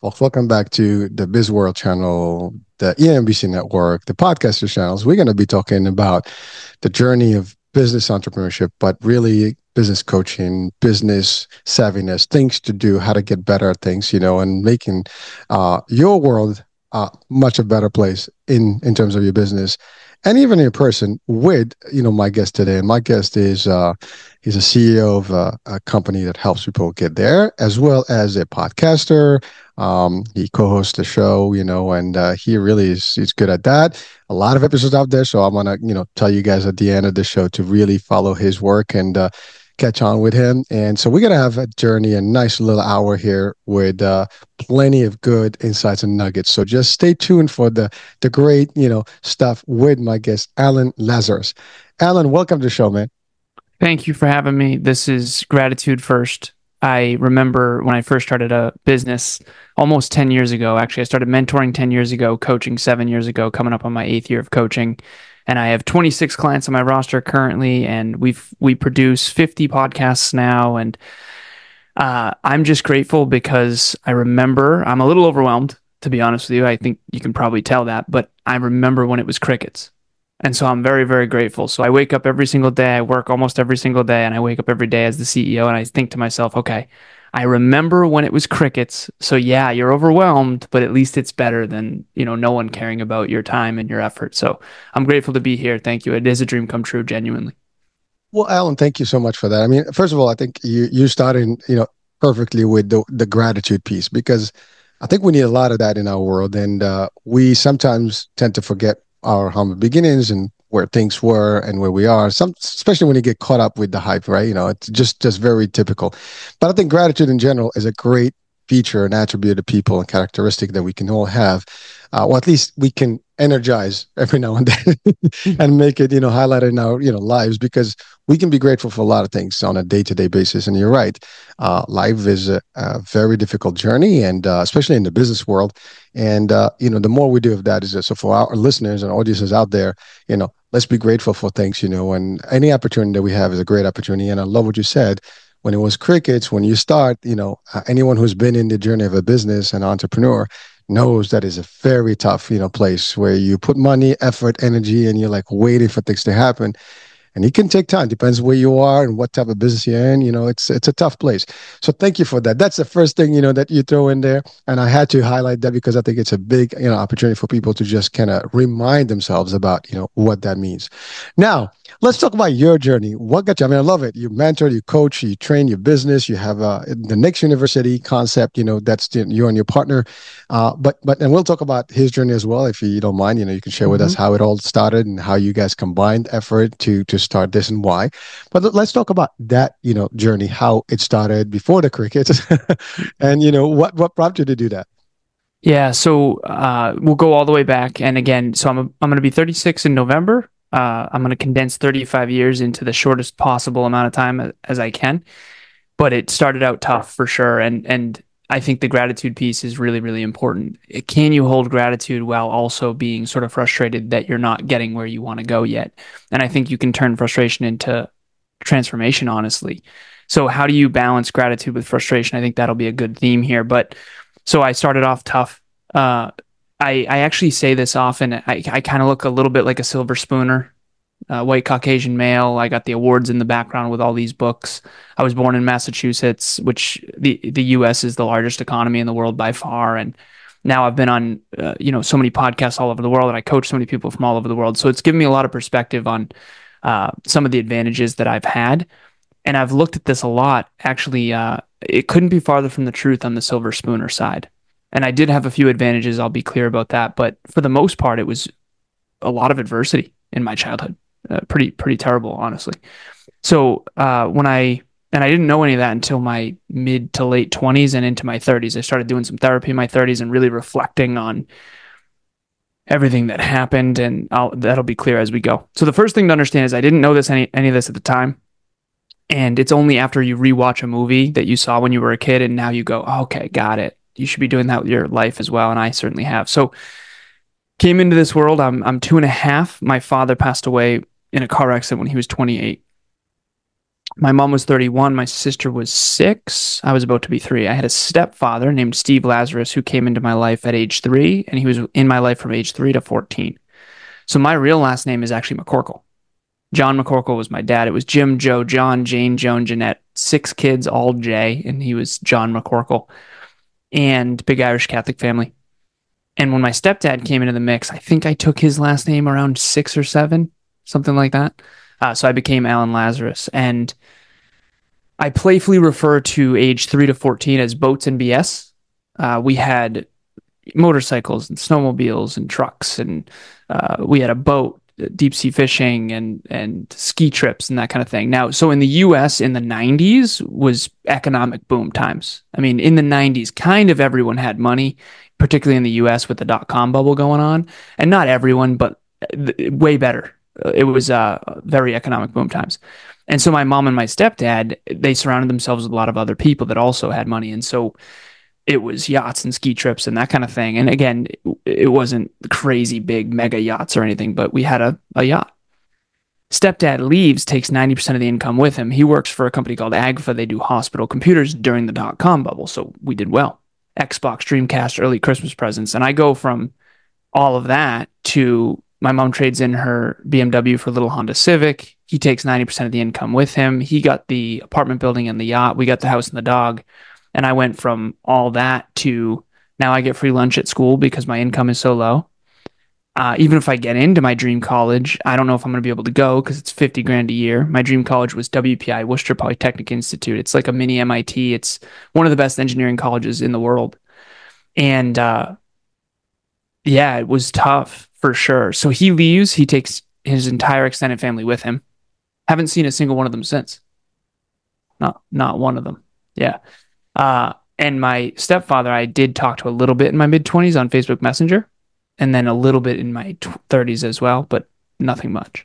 Well, welcome back to the Biz World channel, the EMBC network, the podcaster channels. We're going to be talking about the journey of business entrepreneurship, but really business coaching, business savviness, things to do, how to get better at things, and making your world much a better place in terms of your business and even in person with, my guest today. And my guest is he's a CEO of a company that helps people get there, as well as a podcaster. He co-hosts the show, and he really is he's good at that. A lot of episodes out there, so I'm gonna, tell you guys at the end of the show to really follow his work and catch on with him. And so we're gonna have a journey, a nice little hour here with plenty of good insights and nuggets. So just stay tuned for the great, stuff with my guest Alan Lazarus. Alan, welcome to the show, man. Thank you for having me. This is gratitude first. I remember when I first started a business almost 10 years ago. Actually, I started mentoring 10 years ago, coaching 7 years ago, coming up on my 8th year of coaching. And I have 26 clients on my roster currently, and we produce 50 podcasts now. And I'm just grateful because I remember I'm a little overwhelmed, to be honest with you. I think you can probably tell that, but I remember when it was crickets. And so I'm very, very grateful. So I wake up every single day. I work almost every single day, and I wake up every day as the CEO, and I think to myself, okay, I remember when it was crickets. So yeah, you're overwhelmed, but at least it's better than, no one caring about your time and your effort. So I'm grateful to be here. Thank you. It is a dream come true, genuinely. Well, Alan, thank you so much for that. I mean, first of all, I think you started, perfectly with the gratitude piece because I think we need a lot of that in our world, and we sometimes tend to forget our humble beginnings and where things were and where we are. Especially when you get caught up with the hype, right? It's just very typical. But I think gratitude in general is a great feature and attribute of people and characteristic that we can all have, or at least we can energize every now and then and make it, highlight it in our, lives because we can be grateful for a lot of things on a day-to-day basis. And you're right, life is a very difficult journey, and especially in the business world. And the more we do of that is so for our listeners and audiences out there, let's be grateful for things, and any opportunity that we have is a great opportunity. And I love what you said when it was crickets. When you start, anyone who's been in the journey of a business and entrepreneur knows that is a very tough, place where you put money, effort, energy, and you're like waiting for things to happen. And it can take time. Depends where you are and what type of business you're in. It's a tough place. So thank you for that. That's the first thing that you throw in there, and I had to highlight that because I think it's a big opportunity for people to just kind of remind themselves about what that means. Now let's talk about your journey. What got you? I mean, I love it. You mentor, you coach, you train your business. You have the Next University concept. That's you and your partner. But and we'll talk about his journey as well, if you don't mind. You can share with us Mhm. how it all started and how you guys combined effort to start this and why. But let's talk about that journey, how it started before the cricket, and what prompted you to do that. Yeah, so we'll go all the way back. And again, so I'm going to be 36 in November. I'm going to condense 35 years into the shortest possible amount of time as I can. But it started out tough for sure. And I think the gratitude piece is really, really important. Can you hold gratitude while also being sort of frustrated that you're not getting where you want to go yet? And I think you can turn frustration into transformation, honestly. So how do you balance gratitude with frustration? I think that'll be a good theme here. But so I started off tough. I actually say this often. I kind of look a little bit like a silver spooner, white Caucasian male. I got the awards in the background with all these books. I was born in Massachusetts, which the U.S. is the largest economy in the world by far. And now I've been on so many podcasts all over the world, and I coach so many people from all over the world. So it's given me a lot of perspective on some of the advantages that I've had. And I've looked at this a lot. Actually, it couldn't be farther from the truth on the silver spooner side. And I did have a few advantages. I'll be clear about that. But for the most part, it was a lot of adversity in my childhood. Pretty terrible, honestly. So and I didn't know any of that until my mid to late 20s and into my 30s. I started doing some therapy in my 30s and really reflecting on everything that happened. And that'll be clear as we go. So the first thing to understand is I didn't know any of this at the time. And it's only after you rewatch a movie that you saw when you were a kid, and now you go, oh, okay, got it. You should be doing that with your life as well. And I certainly have. So came into this world. I'm 2.5. My father passed away in a car accident when he was 28. My mom was 31. My sister was 6. I was about to be 3. I had a stepfather named Steve Lazarus who came into my life at age 3, and he was in my life from age 3 to 14. So my real last name is actually McCorkle. John McCorkle was my dad. It was Jim, Joe, John, Jane, Joan, Jeanette, 6 kids, all J, and he was John McCorkle. And big Irish Catholic family. And when my stepdad came into the mix, I think I took his last name around 6 or 7, something like that. So I became Alan Lazarus. And I playfully refer to age 3 to 14 as boats and BS. We had motorcycles and snowmobiles and trucks, and we had a boat, deep sea fishing, and ski trips and that kind of thing. Now, so in the US in the 90s was economic boom times. I mean, in the 90s, kind of everyone had money, particularly in the US with the dot-com bubble going on. And not everyone, but way better. It was very economic boom times. And so my mom and my stepdad, they surrounded themselves with a lot of other people that also had money. And so it was yachts and ski trips and that kind of thing. And again, it wasn't crazy big mega yachts or anything, but we had a yacht. Stepdad leaves, takes 90% of the income with him. He works for a company called Agfa. They do hospital computers during the dot-com bubble. So we did well. Xbox, Dreamcast, early Christmas presents. And I go from all of that to my mom trades in her BMW for a little Honda Civic. He takes 90% of the income with him. He got the apartment building and the yacht. We got the house and the dog. And I went from all that to now I get free lunch at school because my income is so low. Even if I get into my dream college, I don't know if I'm going to be able to go because it's 50 grand a year. My dream college was WPI, Worcester Polytechnic Institute. It's like a mini MIT. It's one of the best engineering colleges in the world. And yeah, it was tough for sure. So he leaves. He takes his entire extended family with him. Haven't seen a single one of them since. Not one of them. Yeah. And my stepfather, I did talk to a little bit in my mid-20s on Facebook Messenger, and then a little bit in my 30s as well, but nothing much.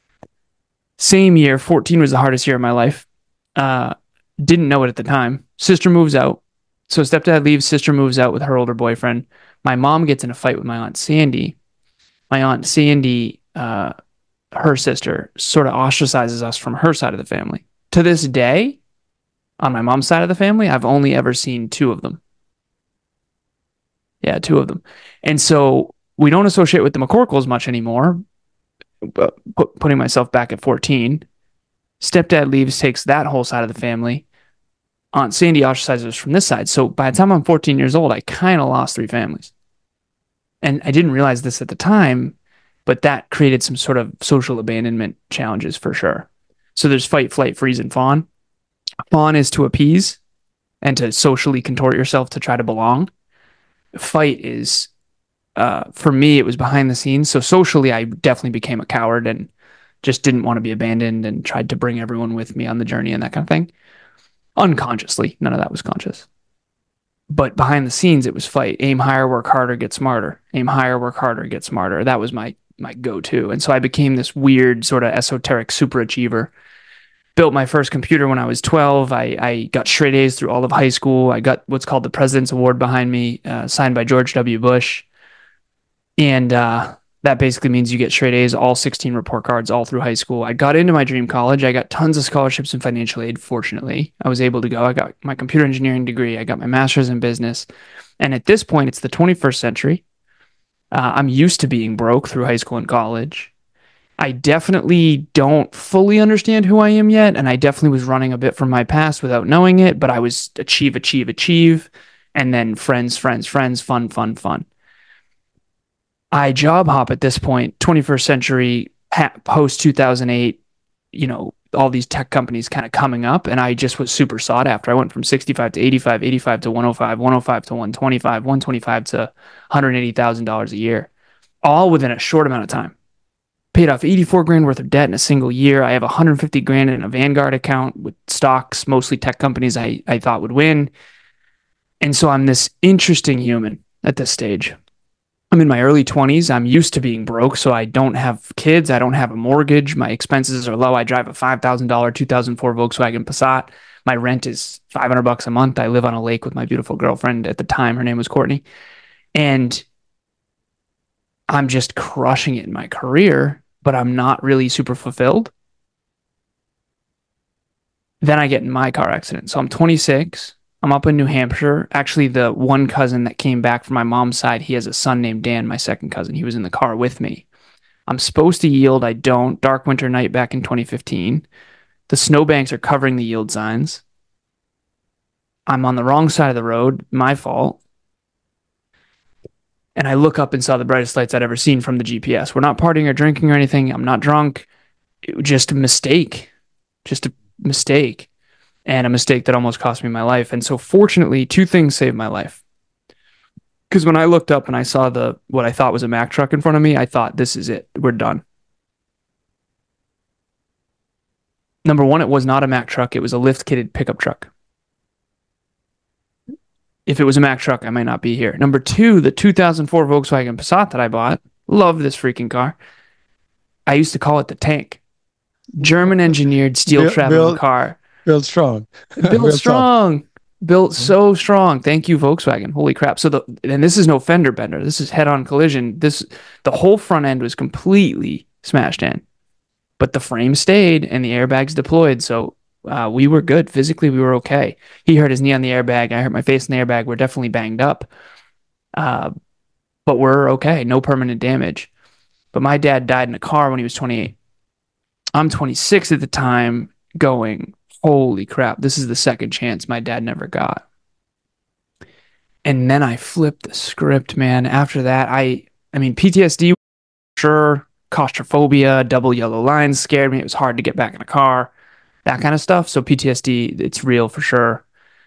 Same year, 14 was the hardest year of my life. Didn't know it at the time. Sister moves out. So stepdad leaves, sister moves out with her older boyfriend. My mom gets in a fight with my Aunt Sandy. My Aunt Sandy, her sister, sort of ostracizes us from her side of the family. To this day, on my mom's side of the family, I've only ever seen 2 of them. Yeah, 2 of them. And so we don't associate with the McCorkles much anymore. But putting myself back at 14, stepdad leaves, takes that whole side of the family. Aunt Sandy ostracizes us from this side. So by the time I'm 14 years old, I kind of lost 3 families. And I didn't realize this at the time, but that created some sort of social abandonment challenges for sure. So there's fight, flight, freeze, and fawn. Fawn is to appease and to socially contort yourself to try to belong. Fight is, for me, it was behind the scenes. So socially, I definitely became a coward and just didn't want to be abandoned and tried to bring everyone with me on the journey and that kind of thing. Unconsciously, none of that was conscious. But behind the scenes, it was fight. Aim higher, work harder, get smarter. Aim higher, work harder, get smarter. That was my go-to. And so I became this weird sort of esoteric superachiever. Built my first computer when I was 12. I got straight A's through all of high school. I got what's called the President's Award behind me, signed by George W. Bush. And that basically means you get straight A's, all 16 report cards, all through high school. I got into my dream college. I got tons of scholarships and financial aid, fortunately. I was able to go. I got my computer engineering degree. I got my master's in business. And at this point, it's the 21st century. I'm used to being broke through high school and college. I definitely don't fully understand who I am yet, and I definitely was running a bit from my past without knowing it, but I was achieve, and then friends, fun. I job hop at this point, 21st century, post 2008, all these tech companies kind of coming up, and I just was super sought after. I went from 65 to 85, 85 to 105, 105 to 125, 125 to $180,000 a year, all within a short amount of time. Paid off 84 grand worth of debt in a single year. I have 150 grand in a Vanguard account with stocks, mostly tech companies I thought would win. And so I'm this interesting human at this stage. I'm in my early 20s. I'm used to being broke, so I don't have kids. I don't have a mortgage. My expenses are low. I drive a $5,000 2004 Volkswagen Passat. My rent is $500 a month. I live on a lake with my beautiful girlfriend at the time. Her name was Courtney. And I'm just crushing it in my career, but I'm not really super fulfilled. Then I get in my car accident. So I'm 26. I'm up in New Hampshire. Actually, the one cousin that came back from my mom's side, he has a son named Dan, my second cousin. He was in the car with me. I'm supposed to yield. I don't. Dark winter night back in 2015. The snowbanks are covering the yield signs. I'm on the wrong side of the road. My fault. And I look up and saw the brightest lights I'd ever seen from the GPS. We're not partying or drinking or anything. I'm not drunk. It was just a mistake. Just a mistake. And a mistake that almost cost me my life. And so fortunately, two things saved my life. Because when I looked up and I saw what I thought was a Mack truck in front of me, I thought, this is it. We're done. Number one, it was not a Mack truck. It was a lift-kitted pickup truck. If it was a Mack truck, I might not be here. Number two, the 2004 Volkswagen Passat that I bought, love this freaking car. I used to call it the Tank. German engineered steel traveling car. Built strong. Built strong. Built so strong. Thank you, Volkswagen. Holy crap. And this is no fender bender. This is head-on collision. The whole front end was completely smashed in. But the frame stayed and the airbags deployed. So we were good. Physically, we were okay. He hurt his knee on the airbag. I hurt my face on the airbag. We're definitely banged up. But we're okay. No permanent damage. But my dad died in a car when he was 28. I'm 26 at the time going, holy crap, this is the second chance my dad never got. And then I flipped the script, man. After that, I mean, PTSD, sure. Claustrophobia, double yellow lines scared me. It was hard to get back in a car, that kind of stuff. So PTSD, it's real for sure.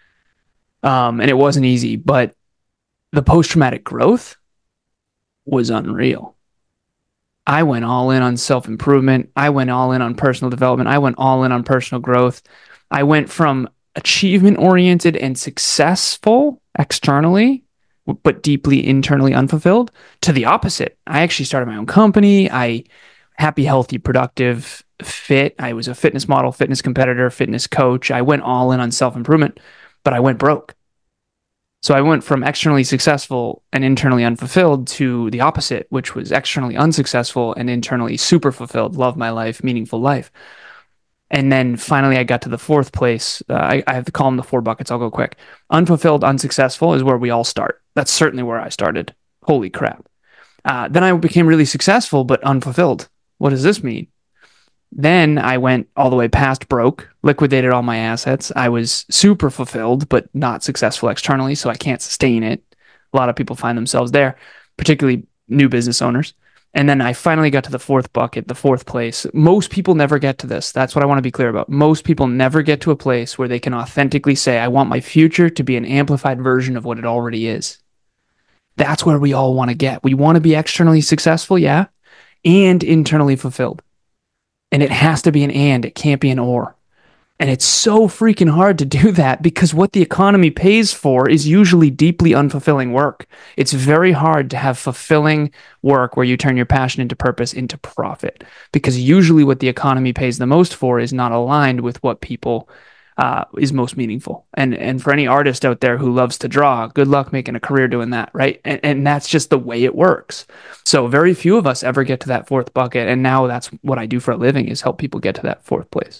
And it wasn't easy, but the post-traumatic growth was unreal. I went all in on self-improvement. I went all in on personal development. I went all in on personal growth. I went from achievement-oriented and successful externally, but deeply internally unfulfilled, to the opposite. I actually started my own company. Happy, healthy, productive, fit. I was a fitness model, fitness competitor, fitness coach. I went all in on self-improvement, but I went broke. So I went from externally successful and internally unfulfilled to the opposite, which was externally unsuccessful and internally super fulfilled. Love my life, meaningful life. And then finally, I got to the fourth place. I have to call them the four buckets. I'll go quick. Unfulfilled, unsuccessful is where we all start. That's certainly where I started. Holy crap. Then I became really successful, but unfulfilled. What does this mean? Then I went all the way past broke, liquidated all my assets. I was super fulfilled, but not successful externally, so I can't sustain it. A lot of people find themselves there, particularly new business owners. And then I finally got to the fourth bucket, the fourth place. Most people never get to this. That's what I want to be clear about. Most people never get to a place where they can authentically say, I want my future to be an amplified version of what it already is. That's where we all want to get. We want to be externally successful, yeah, and internally fulfilled. And it has to be an and. It can't be an or. And it's so freaking hard to do that because what the economy pays for is usually deeply unfulfilling work. It's very hard to have fulfilling work where you turn your passion into purpose, into profit, because usually what the economy pays the most for is not aligned with what people is most meaningful. And for any artist out there who loves to draw, good luck making a career doing that, right? And that's just the way it works. So very few of us ever get to that fourth bucket. And now that's what I do for a living, is help people get to that fourth place.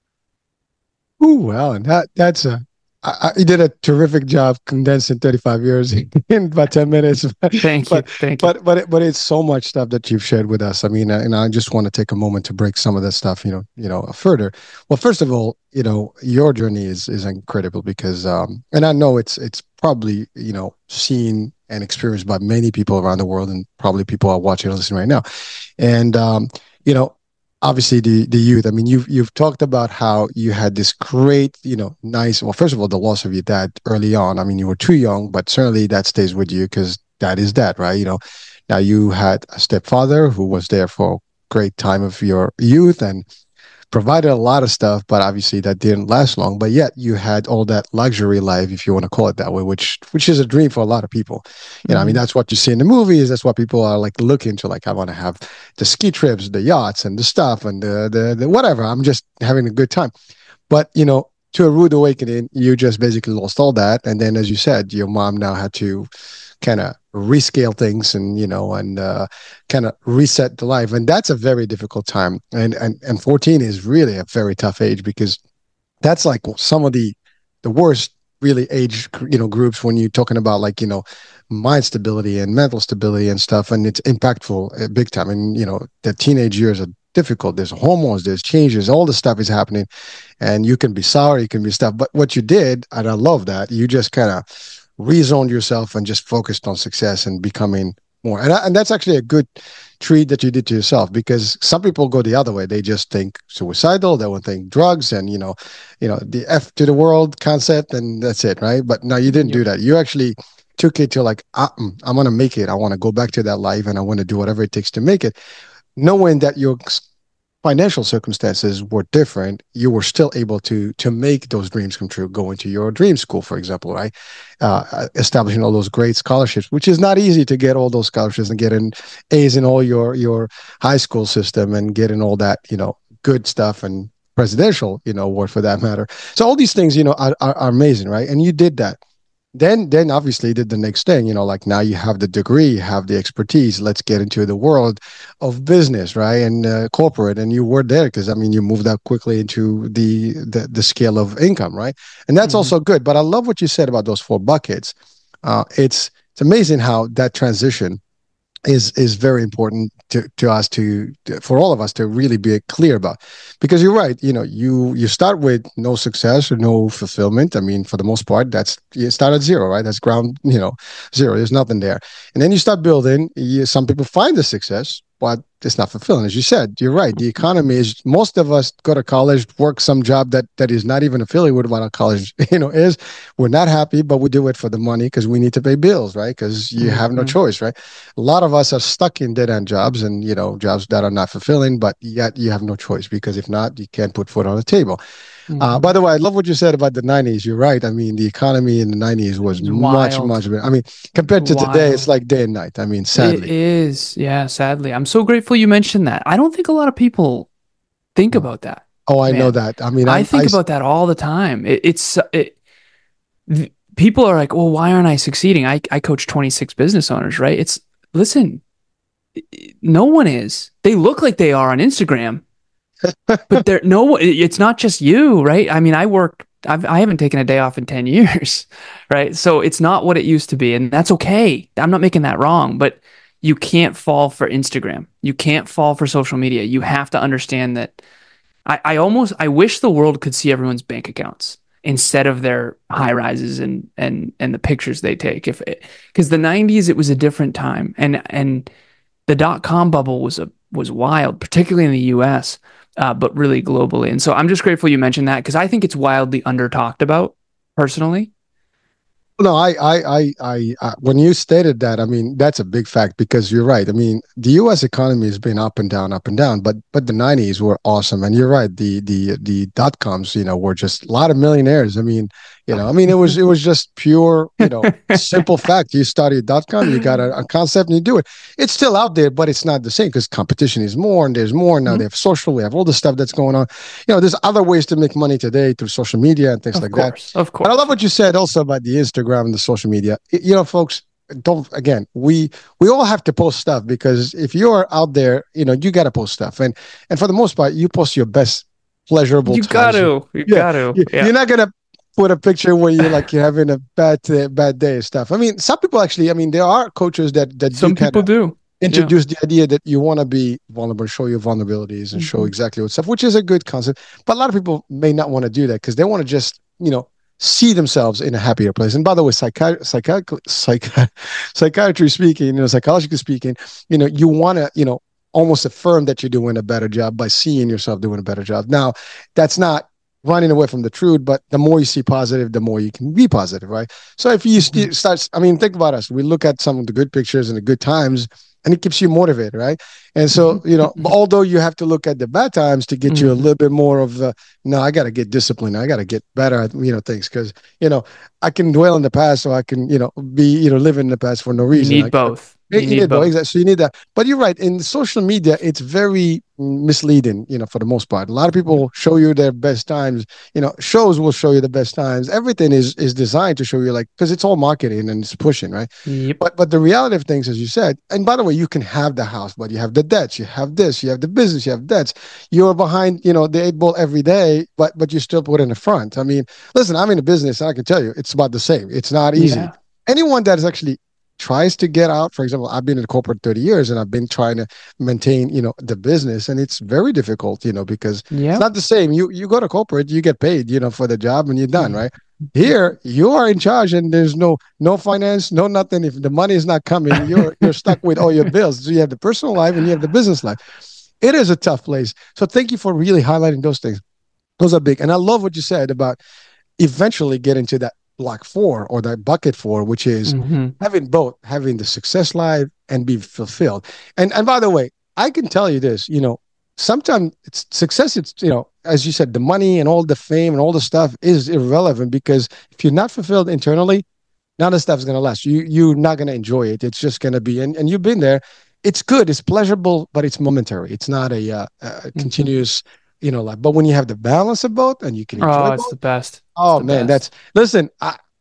Ooh, well, and you did a terrific job condensing 35 years in about 10 minutes. Thank you. But it's so much stuff that you've shared with us. I mean, and I just want to take a moment to break some of this stuff, further. Well, first of all, your journey is incredible because, and I know it's probably, seen and experienced by many people around the world, and probably people are watching and listening right now. And, obviously the youth. I mean, you've talked about how you had this great, nice. Well, first of all, the loss of your dad early on. I mean, you were too young, but certainly that stays with you because that is that, right? Now you had a stepfather who was there for a great time of your youth and provided a lot of stuff, but obviously that didn't last long. But yet you had all that luxury life, if you want to call it that way, which is a dream for a lot of people. I mean, that's what you see in the movies. That's what people are like looking to. Like, I want to have the ski trips, the yachts, and the stuff, and the whatever. I'm just having a good time. But to a rude awakening, you just basically lost all that. And then, as you said, your mom now had to kind of rescale things and kind of reset the life, and that's a very difficult time. And 14 is really a very tough age because That's like some of the worst really age groups when you're talking about like mind stability and mental stability and stuff, and it's impactful big time. And the teenage years are difficult. There's hormones, there's changes, all the stuff is happening, and you can be sour, you can be stuff. But what you did, and I love that, you just kind of rezoned yourself and just focused on success and becoming more. And that's actually a good treat that you did to yourself, because some people go the other way. They just think suicidal, they will think drugs and the F to the world concept, and that's it, right? But no, you didn't do that. You actually took it to like, I'm gonna make it. I want to go back to that life, and I want to do whatever it takes to make it, knowing that your financial circumstances were different. You were still able to make those dreams come true, going to your dream school, for example, right? Establishing all those great scholarships, which is not easy to get all those scholarships and getting A's in all your high school system and getting all that good stuff, and presidential award for that matter. So all these things are amazing, right? And you did that. Then obviously did the next thing, like now you have the degree, you have the expertise. Let's get into the world of business, right? And corporate. And you were there because, I mean, you moved up quickly into the scale of income, right? And that's also good. But I love what you said about those four buckets. It's amazing how that transition is very important to us, for all of us to really be clear about, because you're right. You start with no success or no fulfillment. I mean, for the most part, you start at zero, right? That's ground zero. There's nothing there, and then you start building. Some people find the success, but it's not fulfilling. As you said, you're right. The economy is, most of us go to college, work some job that is not even affiliated with what our college is. We're not happy, but we do it for the money because we need to pay bills, right? Because you have no choice, right? A lot of us are stuck in dead end jobs, and jobs that are not fulfilling, but yet you have no choice, because if not, you can't put food on the table. By the way, I love what you said about the 90s. You're right. I mean, the economy in the 90s was much better. I mean, compared to today, it's like day and night. I mean, sadly. It is. Yeah, sadly. I'm so grateful you mentioned that. I don't think a lot of people think about that. Oh, I know that. I mean, I think about that all the time. People are like, well, why aren't I succeeding? I coach 26 business owners, right? Listen, no one is. They look like they are on Instagram. But it's not just you, right? I mean, I haven't taken a day off in 10 years, right? So it's not what it used to be, and that's okay. I'm not making that wrong, but you can't fall for Instagram. You can't fall for social media. You have to understand that I wish the world could see everyone's bank accounts instead of their high rises and the pictures they take. Because the 90s, it was a different time, and the .com bubble was wild, particularly in the US. But really globally. And so I'm just grateful you mentioned that, because I think it's wildly under talked about personally. No, I when you stated that, I mean, that's a big fact, because you're right. I mean, the U.S. economy has been up and down, but the 90s were awesome. And you're right. The dot-coms, were just a lot of millionaires. I mean, it was just pure, simple fact. You started .com, you got a concept and you do it. It's still out there, but it's not the same, because competition is more, and there's more. Now they have social, we have all the stuff that's going on. There's other ways to make money today through social media and things like that. Of course. But I love what you said also about the Instagram and the social media. Folks, we all have to post stuff, because if you're out there, you got to post stuff. And for the most part, you post your best pleasurable times. You got to. You're not going to put a picture where you're having a bad day and stuff. I mean, some people actually, there are coaches that some people do introduce the idea that you want to be vulnerable, show your vulnerabilities and show exactly what's up, which is a good concept. But a lot of people may not want to do that, because they want to just, see themselves in a happier place. And by the way, psychiatry speaking, psychologically speaking, you want to, almost affirm that you're doing a better job by seeing yourself doing a better job. Now, that's not running away from the truth, but the more you see positive, the more you can be positive, right? So if you start, think about us. We look at some of the good pictures and the good times, and it keeps you motivated, right? And so, although you have to look at the bad times to get you a little bit more of no, I got to get disciplined. I got to get better at, things, because, I can dwell in the past, so I can, be, living in the past for no reason. You need both. You need both. Exactly. So you need that. But you're right. In social media, it's very misleading, for the most part. A lot of people show you their best times. Shows will show you the best times. Everything is designed to show you, because it's all marketing and it's pushing, right? Yep. But the reality of things, as you said, and by the way, you can have the house, but you have the debts, you have this, you have the business, you have debts. You're behind, the 8 ball every day, but you still put in the front. I mean, listen, I'm in a business, and I can tell you, it's about the same. It's not easy. Yeah. Anyone that is actually tries to get out, for example, I've been in corporate 30 years and I've been trying to maintain, the business, and it's very difficult, because it's Yep. not the same. You go to corporate, you get paid, for the job and you're done, Mhm. right? Here, you are in charge, and there's no finance, no nothing. If the money is not coming, you're stuck with all your bills. So you have the personal life and you have the business life. It is a tough place. So thank you for really highlighting those things. Those are big, and I love what you said about eventually get into that block four or that bucket four, which is Mhm. having both, having the success life and be fulfilled. And by the way, I can tell you this, sometimes it's success, it's, as you said, the money and all the fame and all the stuff is irrelevant, because if you're not fulfilled internally, none of the stuff is gonna last. You're not gonna enjoy it. It's just gonna be, and you've been there. It's good, it's pleasurable, but it's momentary. It's not a Mhm. continuous, life. But when you have the balance of both and you can enjoy Oh, it's both, the best. It's oh the man, best. that's listen.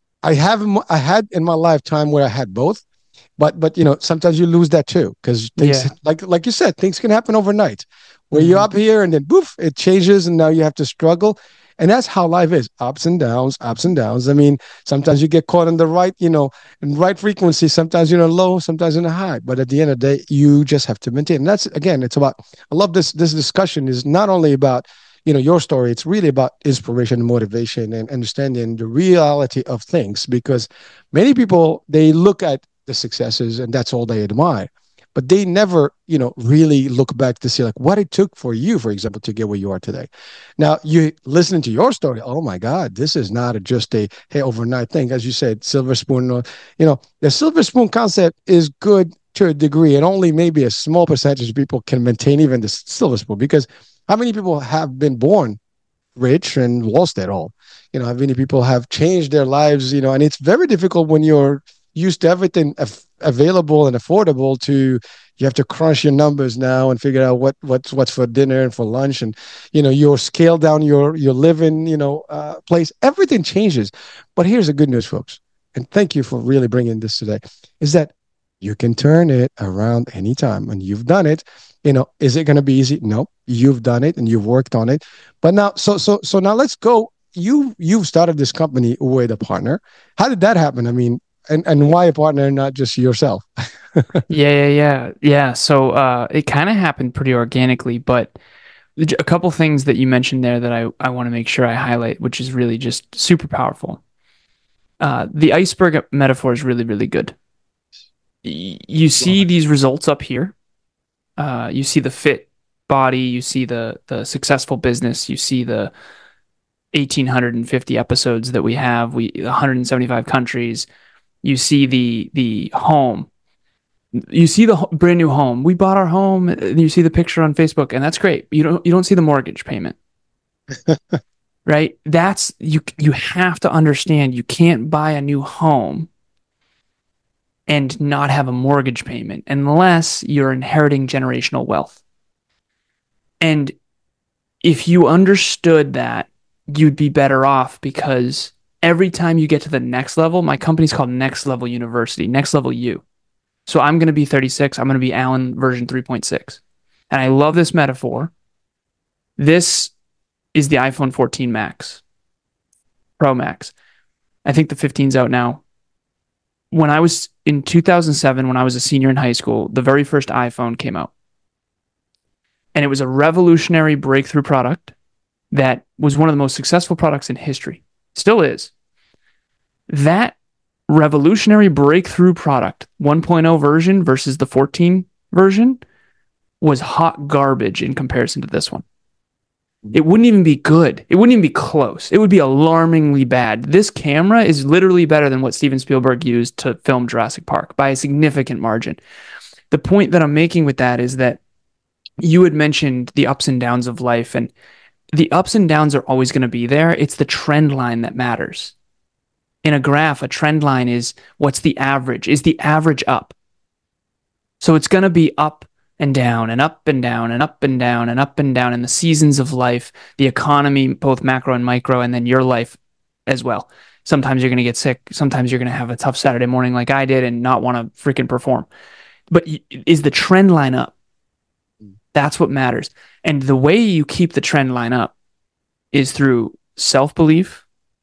I had in my lifetime where I had both, but sometimes you lose that too, because things, Yeah. like you said, things can happen overnight, where you're Mhm. up here and then poof, it changes, and now you have to struggle. And that's how life is, ups and downs, ups and downs. I mean, sometimes you get caught in the right, in right frequency, sometimes you're in a low, sometimes in a high, but at the end of the day, you just have to maintain. And that's, again, it's about, I love this discussion is not only about, your story, it's really about inspiration and motivation and understanding the reality of things, because many people, they look at the successes and that's all they admire, but they never, really look back to see like what it took for you, for example, to get where you are today. Now, you listening to your story, oh my God, this is not just a hey overnight thing. As you said, silver spoon, the silver spoon concept is good to a degree, and only maybe a small percentage of people can maintain even the silver spoon, because how many people have been born rich and lost it all? How many people have changed their lives, and it's very difficult when you're used to everything available and affordable to, you have to crunch your numbers now and figure out what's for dinner and for lunch, and you're scale down your living, place. Everything changes. But here's the good news, folks, and thank you for really bringing this today, is that you can turn it around anytime, and you've done it. Is it going to be easy? No, you've done it and you've worked on it. But now, so now let's go. You've started this company with a partner. How did that happen? I mean, and why a partner, not just yourself? Yeah. So it kind of happened pretty organically, but a couple things that you mentioned there that I want to make sure I highlight, which is really just super powerful. The iceberg metaphor is really, really good. You Love see it. these results up here. You see the fit body, you see the successful business, you see the 1,850 episodes that we have, 175 countries. You see the home. You see the brand new home. We bought our home. And you see the picture on Facebook, and that's great. You don't see the mortgage payment, right? That's you have to understand. You can't buy a new home and not have a mortgage payment unless you're inheriting generational wealth. And if you understood that, you'd be better off, because every time you get to the next level, my company's called Next Level University, Next Level U. So I'm going to be 36. I'm going to be Alan version 3.6. And I love this metaphor. This is the iPhone 14 Max, Pro Max. I think the 15's out now. When I was in 2007, when I was a senior in high school, the very first iPhone came out. And it was a revolutionary breakthrough product that was one of the most successful products in history. Still is. That revolutionary breakthrough product, 1.0 version versus the 14 version, was hot garbage in comparison to this one. It wouldn't even be good. It wouldn't even be close. It would be alarmingly bad. This camera is literally better than what Steven Spielberg used to film Jurassic Park by a significant margin. The point that I'm making with that is that you had mentioned the ups and downs of life, and the ups and downs are always going to be there. It's the trend line that matters. In a graph, a trend line is what's the average? Is the average up? So it's going to be up and down and up and down and up and down and up and down in the seasons of life, the economy, both macro and micro, and then your life as well. Sometimes you're going to get sick. Sometimes you're going to have a tough Saturday morning like I did and not want to freaking perform. But is the trend line up? Mm. That's what matters. And the way you keep the trend line up is through self-belief,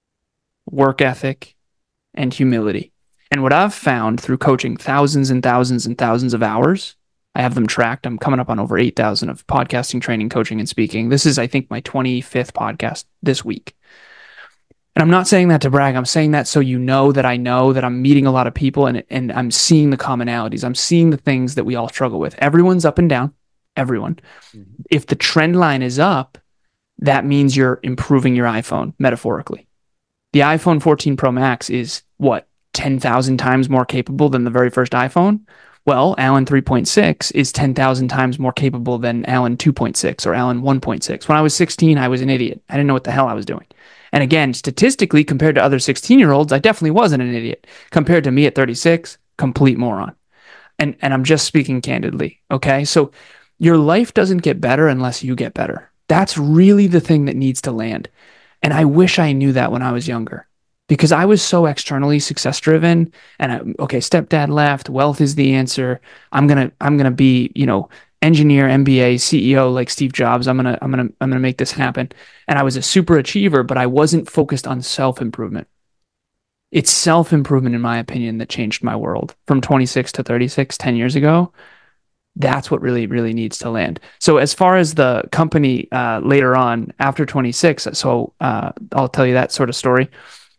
work ethic, and humility. And what I've found through coaching thousands and thousands and thousands of hours, I have them tracked. I'm coming up on over 8,000 of podcasting, training, coaching, and speaking. This is, I think, my 25th podcast this week. And I'm not saying that to brag. I'm saying that so you know that I'm meeting a lot of people and I'm seeing the commonalities. I'm seeing the things that we all struggle with. Everyone's up and down. Everyone. Mm-hmm. If the trend line is up, that means you're improving your iPhone, metaphorically. The iPhone 14 Pro Max is what, 10,000 times more capable than the very first iPhone? Well, Allen 3.6 is 10,000 times more capable than Allen 2.6 or Allen 1.6. When I was 16, I was an idiot. I didn't know what the hell I was doing. And again, statistically, compared to other 16-year-olds, I definitely wasn't an idiot. Compared to me at 36, complete moron. And I'm just speaking candidly, okay? So your life doesn't get better unless you get better. That's really the thing that needs to land. And I wish I knew that when I was younger, because I was so externally success driven and stepdad left, wealth is the answer. I'm going to be, engineer, MBA, CEO like Steve Jobs. I'm going to make this happen. And I was a super achiever, but I wasn't focused on self-improvement. It's self-improvement, in my opinion, that changed my world from 26 to 36, 10 years ago. That's what really, really needs to land. So as far as the company later on after 26, I'll tell you that sort of story.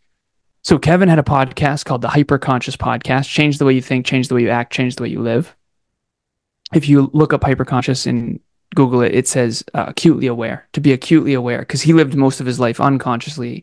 So Kevin had a podcast called the Hyperconscious Podcast. Change the way you think, change the way you act, change the way you live. If you look up hyperconscious and Google it, it says acutely aware, to be acutely aware, because he lived most of his life unconsciously.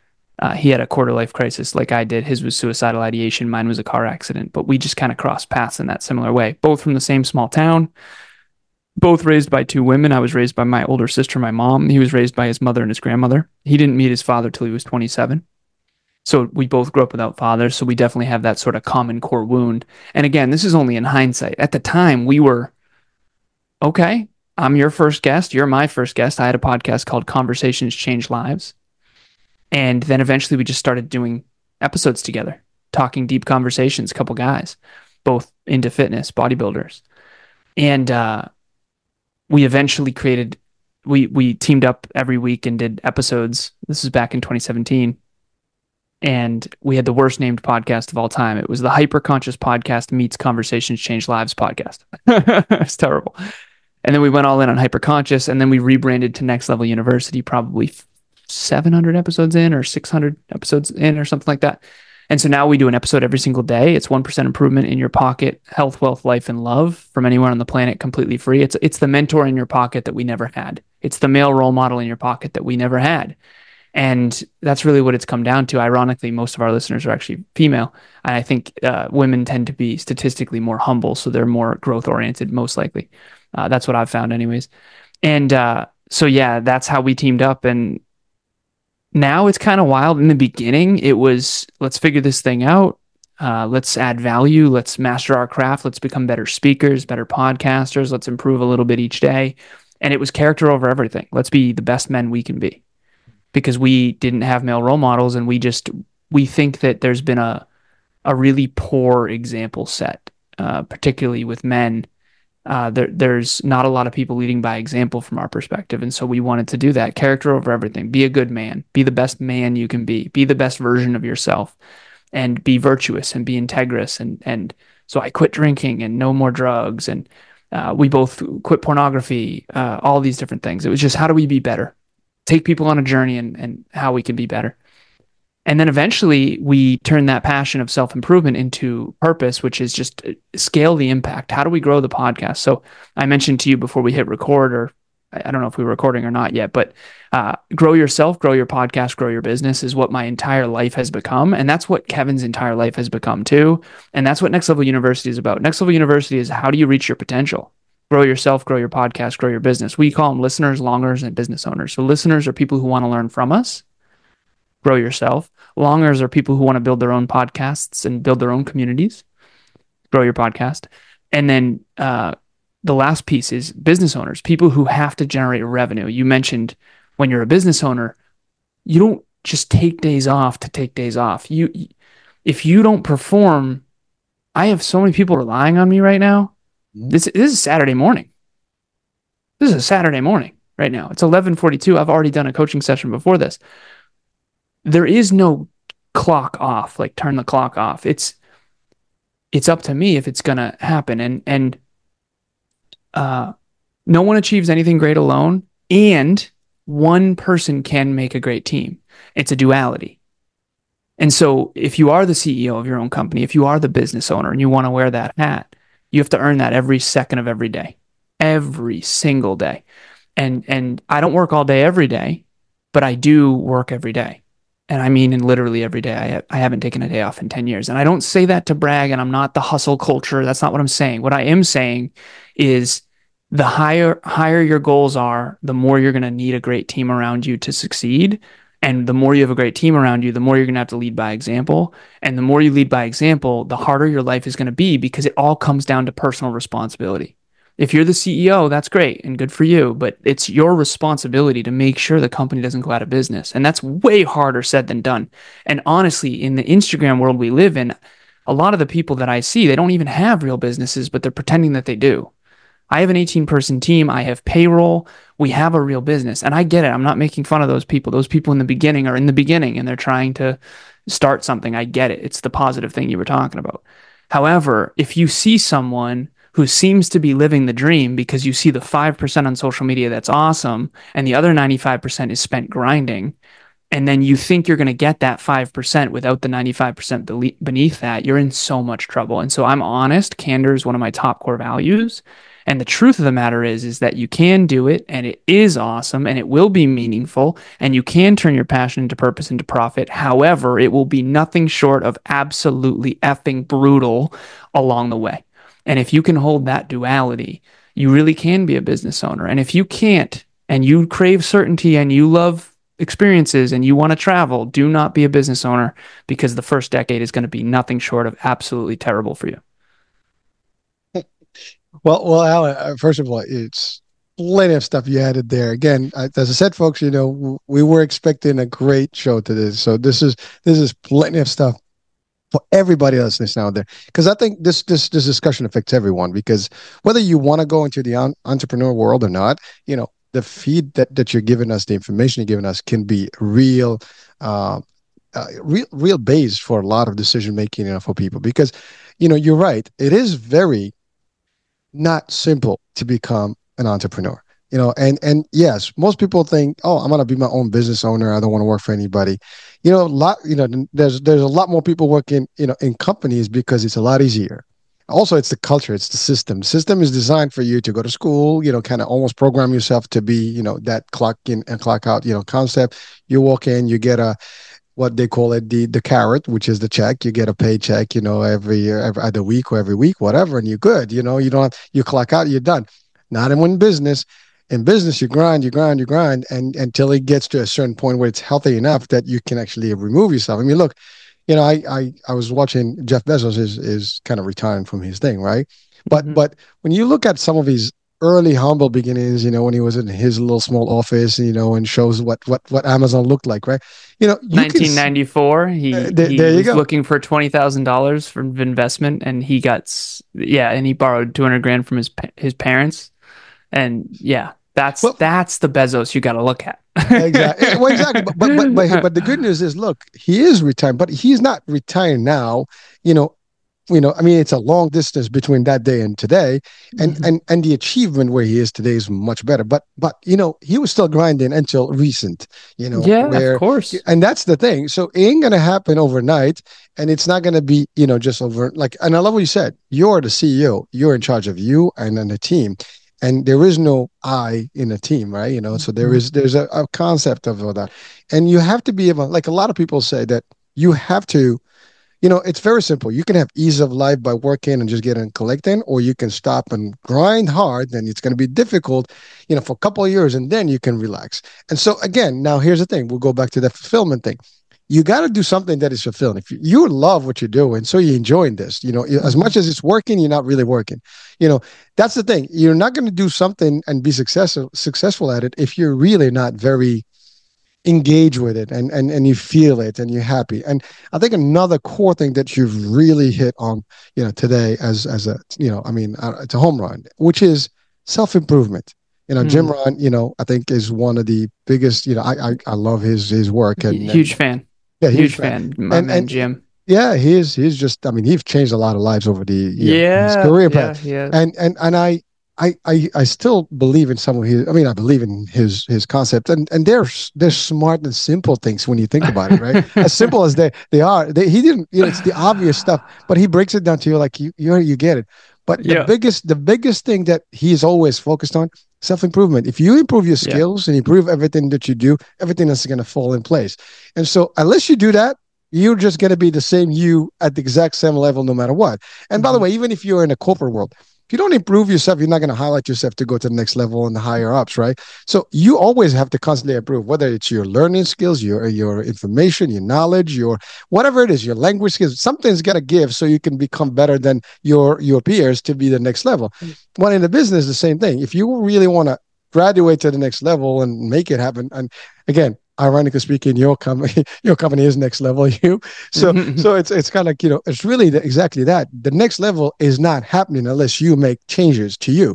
He had a quarter life crisis like I did. His was suicidal ideation. Mine was a car accident, but we just kind of crossed paths in that similar way. Both from the same small town, both raised by two women. I was raised by my older sister, my mom. He was raised by his mother and his grandmother. He didn't meet his father till he was 27. So we both grew up without fathers. So we definitely have that sort of common core wound. And again, this is only in hindsight. At the time, we were, okay, I'm your first guest. You're my first guest. I had a podcast called Conversations Change Lives. And then eventually we just started doing episodes together, talking deep conversations, a couple guys, both into fitness, bodybuilders. And we eventually we teamed up every week and did episodes. This was back in 2017. And we had the worst named podcast of all time. It was the Hyperconscious Podcast meets Conversations Change Lives podcast. It's terrible. And then we went all in on Hyperconscious, and then we rebranded to Next Level University, probably 700 episodes in or 600 episodes in or something like that. And so now we do an episode every single day. It's 1% improvement in your pocket, health, wealth, life, and love from anywhere on the planet, completely free. It's the mentor in your pocket that we never had. It's the male role model in your pocket that we never had. And that's really what it's come down to. Ironically, most of our listeners are actually female. And I think women tend to be statistically more humble, so they're more growth oriented, most likely. That's what I've found anyways. And so, yeah, that's how we teamed up. And now it's kind of wild. In the beginning, it was, let's figure this thing out. Let's add value. Let's master our craft. Let's become better speakers, better podcasters. Let's improve a little bit each day. And it was character over everything. Let's be the best men we can be. Because we didn't have male role models, and we think that there's been a really poor example set, particularly with men. There's not a lot of people leading by example from our perspective, and so we wanted to do that. Character over everything. Be a good man. Be the best man you can be. Be the best version of yourself, and be virtuous and be integrous. And so I quit drinking and no more drugs, and we both quit pornography. All these different things. It was just, how do we be better? Take people on a journey and how we can be better. And then eventually we turn that passion of self-improvement into purpose, which is just scale the impact. How do we grow the podcast? So I mentioned to you before we hit record, or I don't know if we were recording or not yet, but grow yourself, grow your podcast, grow your business is what my entire life has become. And that's what Kevin's entire life has become too. And that's what Next Level University is about. Next Level University is, how do you reach your potential? Grow yourself, grow your podcast, grow your business. We call them listeners, longers, and business owners. So listeners are people who want to learn from us. Grow yourself. Longers are people who want to build their own podcasts and build their own communities. Grow your podcast. And then the last piece is business owners, people who have to generate revenue. You mentioned when you're a business owner, you don't just take days off to take days off. If you don't perform, I have so many people relying on me right now. Mhm. This is Saturday morning. This is a Saturday morning right now. It's 11:42. I've already done a coaching session before this. There is no clock off, like turn the clock off. It's up to me if it's going to happen. And uh, no one achieves anything great alone, and one person can make a great team. It's a duality. And so if you are the CEO of your own company, if you are the business owner and you want to wear that hat, you have to earn that every second of every day, every single day. And I don't work all day every day, but I do work every day. And I mean, in literally every day. I haven't taken a day off in 10 years. And I don't say that to brag, and I'm not the hustle culture. That's not what I'm saying. What I am saying is the higher your goals are, the more you're going to need a great team around you to succeed. And the more you have a great team around you, the more you're going to have to lead by example. And the more you lead by example, the harder your life is going to be, because it all comes down to personal responsibility. If you're the CEO, that's great and good for you, but it's your responsibility to make sure the company doesn't go out of business. And that's way harder said than done. And honestly, in the Instagram world we live in, a lot of the people that I see, they don't even have real businesses, but they're pretending that they do. I have an 18-person team. I have payroll. We have a real business. And I get it. I'm not making fun of those people. Those people in the beginning are in the beginning and they're trying to start something. I get it. It's the positive thing you were talking about. However, if you see someone who seems to be living the dream because you see the 5% on social media that's awesome and the other 95% is spent grinding, and then you think you're going to get that 5% without the 95% beneath that, you're in so much trouble. And so I'm honest. Candor is one of my top core values. And the truth of the matter is that you can do it, and it is awesome, and it will be meaningful, and you can turn your passion into purpose, into profit. However, it will be nothing short of absolutely effing brutal along the way. And if you can hold that duality, you really can be a business owner. And if you can't, and you crave certainty and you love experiences and you want to travel, do not be a business owner, because the first decade is going to be nothing short of absolutely terrible for you. Well, Alan, first of all, it's plenty of stuff you added there. Again, as I said, folks, we were expecting a great show today, so this is plenty of stuff for everybody else listening out there. Because I think this discussion affects everyone. Because whether you want to go into the entrepreneur world or not, the feed that you're giving us, the information you're giving us, can be uh, real base for a lot of decision making, for people. Because you're right, it is very not simple to become an entrepreneur. And yes, most people think, oh, I'm gonna be my own business owner. I don't want to work for anybody. There's a lot more people working, in companies, because it's a lot easier. Also, it's the culture, it's the system. The system is designed for you to go to school, kind of almost program yourself to be, that clock in and clock out, concept. You walk in, you get a what they call it, the carrot, which is the check. You get a paycheck, every year, every other week or every week, whatever, and you're good. You don't you clock out, you're done. Not in business. In business, you grind, and until it gets to a certain point where it's healthy enough that you can actually remove yourself. I mean, look, I was watching Jeff Bezos is kind of retiring from his thing, right? But Mm-hmm. but when you look at some of his early humble beginnings, when he was in his little small office, and shows what Amazon looked like, right? You can 1994, he there you was go. looking for $20,000 for investment, and he borrowed 200 grand from his parents, and yeah, that's Well, that's the Bezos you got to look at. exactly. Well, exactly. But the good news is, look, he is retired, but he's not retired now. You know, I mean, it's a long distance between that day and today, and Mhm. and the achievement where he is today is much better. But he was still grinding until recent. Yeah, of course. And that's the thing. So it ain't gonna happen overnight, and it's not gonna be just over. Like, and I love what you said. You're the CEO. You're in charge of you and then the team. And there is no I in a team, right? So Mhm. there's a concept of all that, and you have to be able. Like a lot of people say that you have to it's very simple. You can have ease of life by working and just getting collecting, or you can stop and grind hard. Then it's going to be difficult, for a couple of years, and then you can relax. And so again, now here's the thing. We'll go back to the fulfillment thing. You got to do something that is fulfilling. If you love what you're doing, so you're enjoying this, as Mhm. much as it's working, you're not really working. That's the thing. You're not going to do something and be successful at it if you're really not very engage with it and you feel it and you're happy. And I think another core thing that you've really hit on, today as a, it's a home run, which is self-improvement. Jim Mm. Rohn, I think is one of the biggest, I love his work Huge fan. yeah, huge Huge fan. fan. My And man, Jim. yeah, he's just, he's changed a lot of lives over the, his Yeah. career Yeah. path. Yeah. And I still believe in some of his. I mean, I believe in his concept, and they're smart and simple things when you think about it, right? As simple as they are. He didn't. It's the obvious stuff, but he breaks it down to you like you get it. But Yeah. the biggest thing that he's always focused on, self improvement. If you improve your Yeah. skills and improve everything that you do, everything else is going to fall in place. And so, unless you do that, you're just going to be the same you at the exact same level no matter what. And by the Mhm. way, even if you're in a corporate world, if you don't improve yourself, you're not going to highlight yourself to go to the next level and the higher ups, right? So you always have to constantly improve, whether it's your learning skills, your information, your knowledge, your whatever it is, your language skills. Something's got to give so you can become better than your peers to be the next level. Well, in the business, the same thing. If you really want to graduate to the next level and make it happen, and again, ironically speaking, your company is next level. So it's kind of like, it's really exactly that. The next level is not happening unless you make changes to you,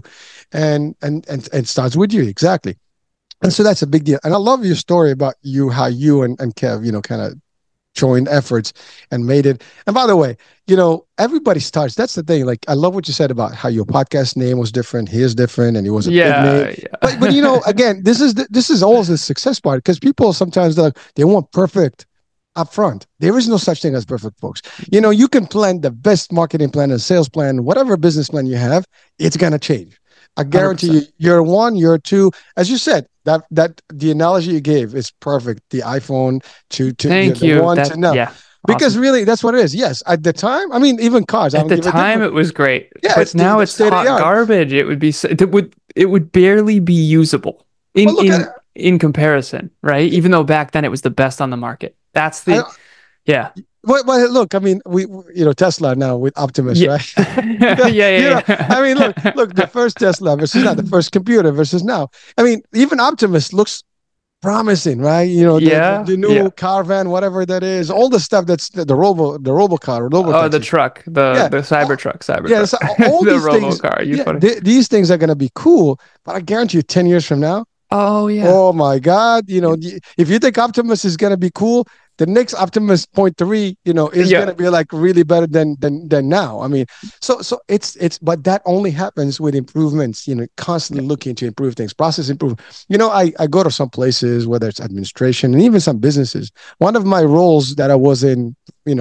and it starts with you, exactly. And so that's a big deal. And I love your story about how you and Kev, kind of joined efforts and made it. And by the way, everybody starts. That's the thing. Like, I love what you said about how your podcast name was different. His different, and he was a big name. Yeah. But again, this is always the success part, because people sometimes they want perfect up front. There is no such thing as perfect, folks. You can plan the best marketing plan and sales plan, whatever business plan you have, it's gonna change. I guarantee 100%. you, year one, year two, as you said, that the analogy you gave is perfect. The iPhone to Thank the you. one That to now. yeah. Because Awesome. really, that's what it is. Yes, at the time, I mean, even cars, I At don't the give a time, difference. it was great, Yeah, but it's now the it's state of the hot art. garbage. It would barely be usable Well, in look at in in comparison, right? it. Even though back then it was the best on the market. That's I, the yeah. well, look, I mean, Tesla now with Optimus, Yeah. right? Yeah, yeah, I mean, yeah. look, the first Tesla versus now, the first computer versus now. I mean, even Optimus looks promising, right? Yeah, The yeah. new Caravan, whatever that is, all the stuff that's the robo car, robo Oh, the taxi. truck, the Yeah, the all, Cybertruck, so all the these things. Robocar. You Yeah, funny. these things are gonna be cool, but I guarantee you, 10 years from now. Oh yeah. Oh my God! If you think Optimus is gonna be cool, the next Optimus point three, is Yeah. gonna be like really better than now. I mean, so but that only happens with improvements. Constantly looking to improve things, process improve. I go to some places, whether it's administration and even some businesses. One of my roles that I was in,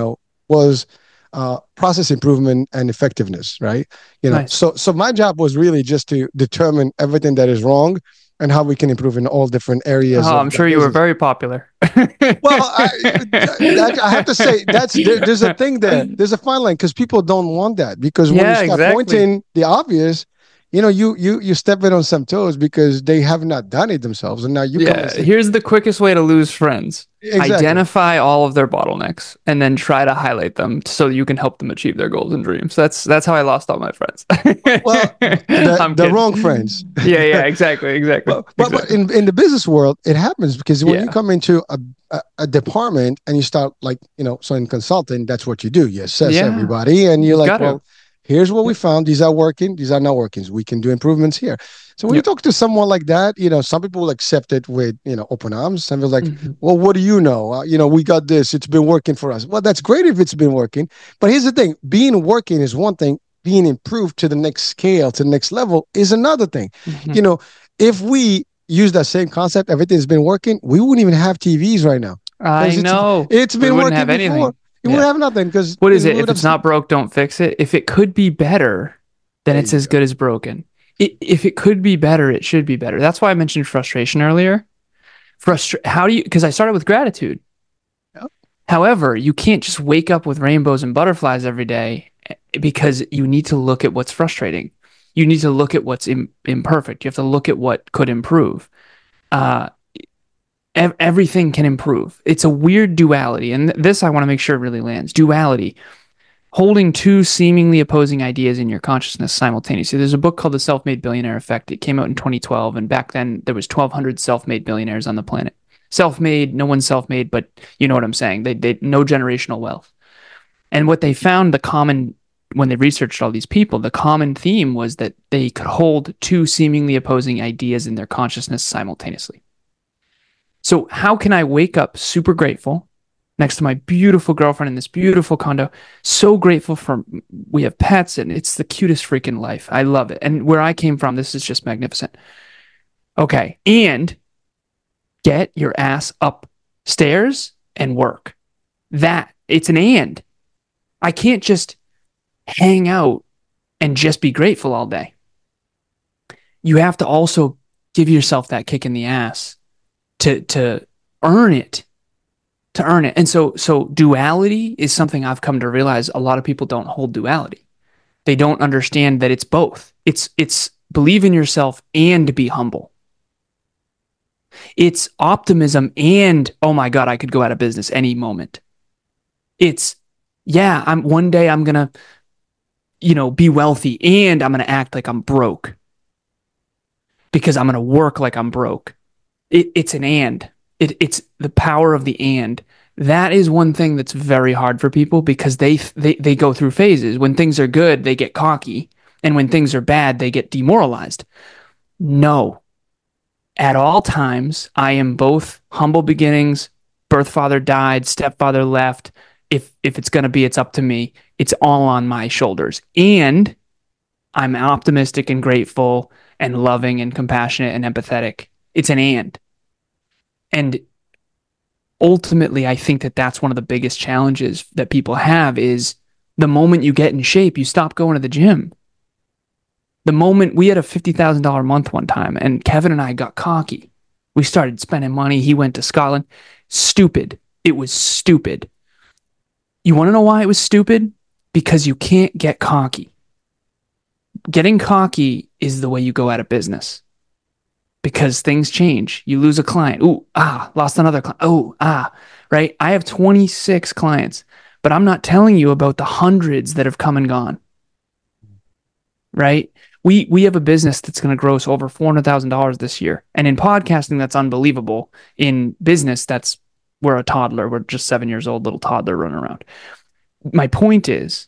was process improvement and effectiveness, right? Nice. So my job was really just to determine everything that is wrong and how we can improve in all different areas Oh, of I'm the sure you were business. very popular. Well, I have to say there's a thing there. There's a fine line, because people don't want that, because when you Yeah, start exactly. pointing the obvious, you step in on some toes because they have not done it themselves, and now you come and Yeah, say here's the quickest way to lose friends. exactly. Identify all of their bottlenecks and then try to highlight them so you can help them achieve their goals and dreams. That's how I lost all my friends. Well, I'm the wrong kidding. friends. Yeah, yeah, exactly, exactly, But exactly. in the business world, it happens because when you Yeah, come into a department and you start, like, so in consulting, that's what you do. You assess yeah, everybody and you're you like, got to. well, here's what we Yep, found. These are working. These are not working. So we can do improvements here. So when you yep. talk to someone like that, some people will accept it with, open arms. Some people like, Mhm. well, what do you know? We got this. It's been working for us. Well, that's great if it's been working. But here's the thing. Being working is one thing. Being improved to the next scale, to the next level is another thing. Mhm. You know, if we use that same concept, everything's been working, we wouldn't even have TVs right now, I because know. it's We been wouldn't have working before. anything. You would Yeah. have nothing, because What is we it? would If have. it's not broke, don't fix it. If it could be better, then There it's you as go. good as broken. If it could be better, it should be better. That's why I mentioned frustration earlier. How do you, because I started with gratitude. Yep. However, you can't just wake up with rainbows and butterflies every day, because you need to look at what's frustrating. You need to look at what's imperfect. You have to look at what could improve. Uh, Everything can improve. It's a weird duality. And this I want to make sure really lands. Duality, holding two seemingly opposing ideas in your consciousness simultaneously. There's a book called The Self-Made Billionaire Effect. It came out in 2012, and back then there was 1,200 self-made billionaires on the planet. Self-made, no one's self-made, but you know what I'm saying. They no generational wealth. And what they found, when they researched all these people, the common theme was that they could hold two seemingly opposing ideas in their consciousness simultaneously. So how can I wake up super grateful next to my beautiful girlfriend in this beautiful condo? So grateful for we have pets and it's the cutest freaking life. I love it. And where I came from, this is just magnificent. Okay. And get your ass upstairs and work. It's an and. I can't just hang out and just be grateful all day. You have to also give yourself that kick in the ass to earn it. To earn it. And so duality is something I've come to realize a lot of people don't hold duality. They don't understand that it's both. It's believe in yourself and be humble. It's optimism and, oh my God, I could go out of business any moment. It's, yeah, one day I'm going to, be wealthy and I'm going to act like I'm broke because I'm going to work like I'm broke. It's an and. It's the power of the and. That is one thing that's very hard for people because they go through phases. When things are good, they get cocky. And when things are bad, they get demoralized. No. At all times, I am both humble beginnings, birth father died, stepfather left. If it's going to be, it's up to me. It's all on my shoulders. And I'm optimistic and grateful and loving and compassionate and empathetic. It's an and. And ultimately, I think that that's one of the biggest challenges that people have is the moment you get in shape, you stop going to the gym. The moment we had a $50,000 month one time and Kevin and I got cocky. We started spending money. He went to Scotland. Stupid. It was stupid. You want to know why it was stupid? Because you can't get cocky. Getting cocky is the way you go out of business. Because things change. You lose a client. Ooh, lost another client. Oh, right? I have 26 clients, but I'm not telling you about the hundreds that have come and gone. Right? We have a business that's going to gross over $400,000 this year. And in podcasting, that's unbelievable. In business, we're a toddler. We're just 7 years old, little toddler running around. My point is,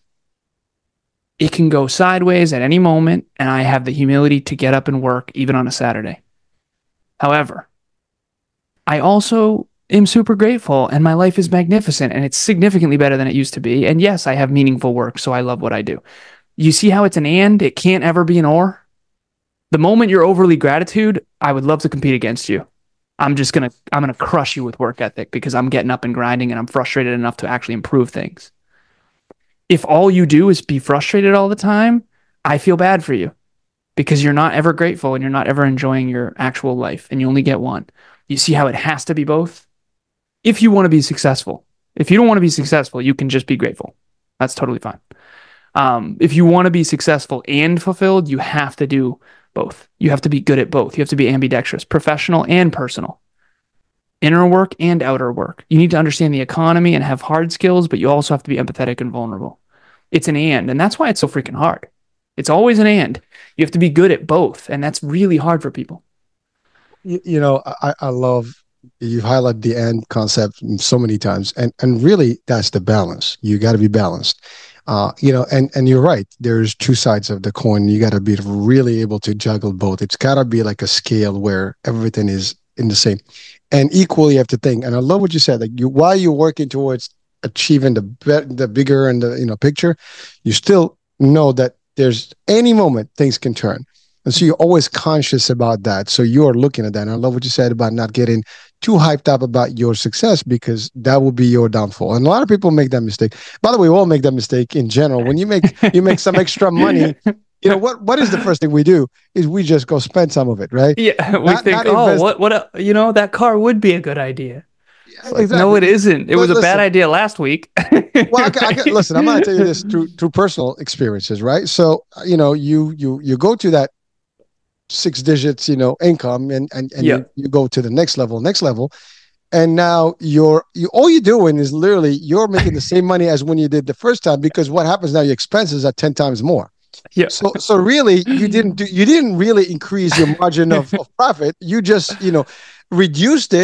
it can go sideways at any moment, and I have the humility to get up and work even on a Saturday. However, I also am super grateful, and my life is magnificent, and it's significantly better than it used to be. And yes, I have meaningful work, so I love what I do. You see how it's an and? It can't ever be an or. The moment you're overly gratitude, I would love to compete against you. I'm gonna crush you with work ethic because I'm getting up and grinding and I'm frustrated enough to actually improve things. If all you do is be frustrated all the time, I feel bad for you because you're not ever grateful and you're not ever enjoying your actual life and you only get one. You see how it has to be both? If you want to be successful. If you don't want to be successful, you can just be grateful. That's totally fine. If you want to be successful and fulfilled, you have to do both. You have to be good at both. You have to be ambidextrous, professional and personal, inner work and outer work. You need to understand the economy and have hard skills, but you also have to be empathetic and vulnerable. It's an and that's why it's so freaking hard. It's always an and. You have to be good at both, and that's really hard for people. I love you've highlighted the and concept so many times, and really that's the balance. You got to be balanced. And you're right. There's two sides of the coin. You got to be really able to juggle both. It's got to be like a scale where everything is in the same. And equally, you have to think. And I love what you said. Like while you're working towards achieving the bigger and the picture, you still know that there's any moment things can turn. And so you're always conscious about that. So you're looking at that. And I love what you said about not getting too hyped up about your success because that will be your downfall. And a lot of people make that mistake. By the way, we all make that mistake in general. When you make some extra money, what is the first thing we do is we just go spend some of it, right? Yeah, we think, that car would be a good idea. Yeah, exactly. No, it isn't. It was a bad idea last week. Well, listen, I'm going to tell you this through personal experiences, right? So, you go to that 6 digits, income and you go to the next level. And now all you're doing is literally you're making the same money as when you did the first time, because what happens now, your expenses are 10 times more. Yeah. So really you didn't really increase your margin of profit. You just, reduced it,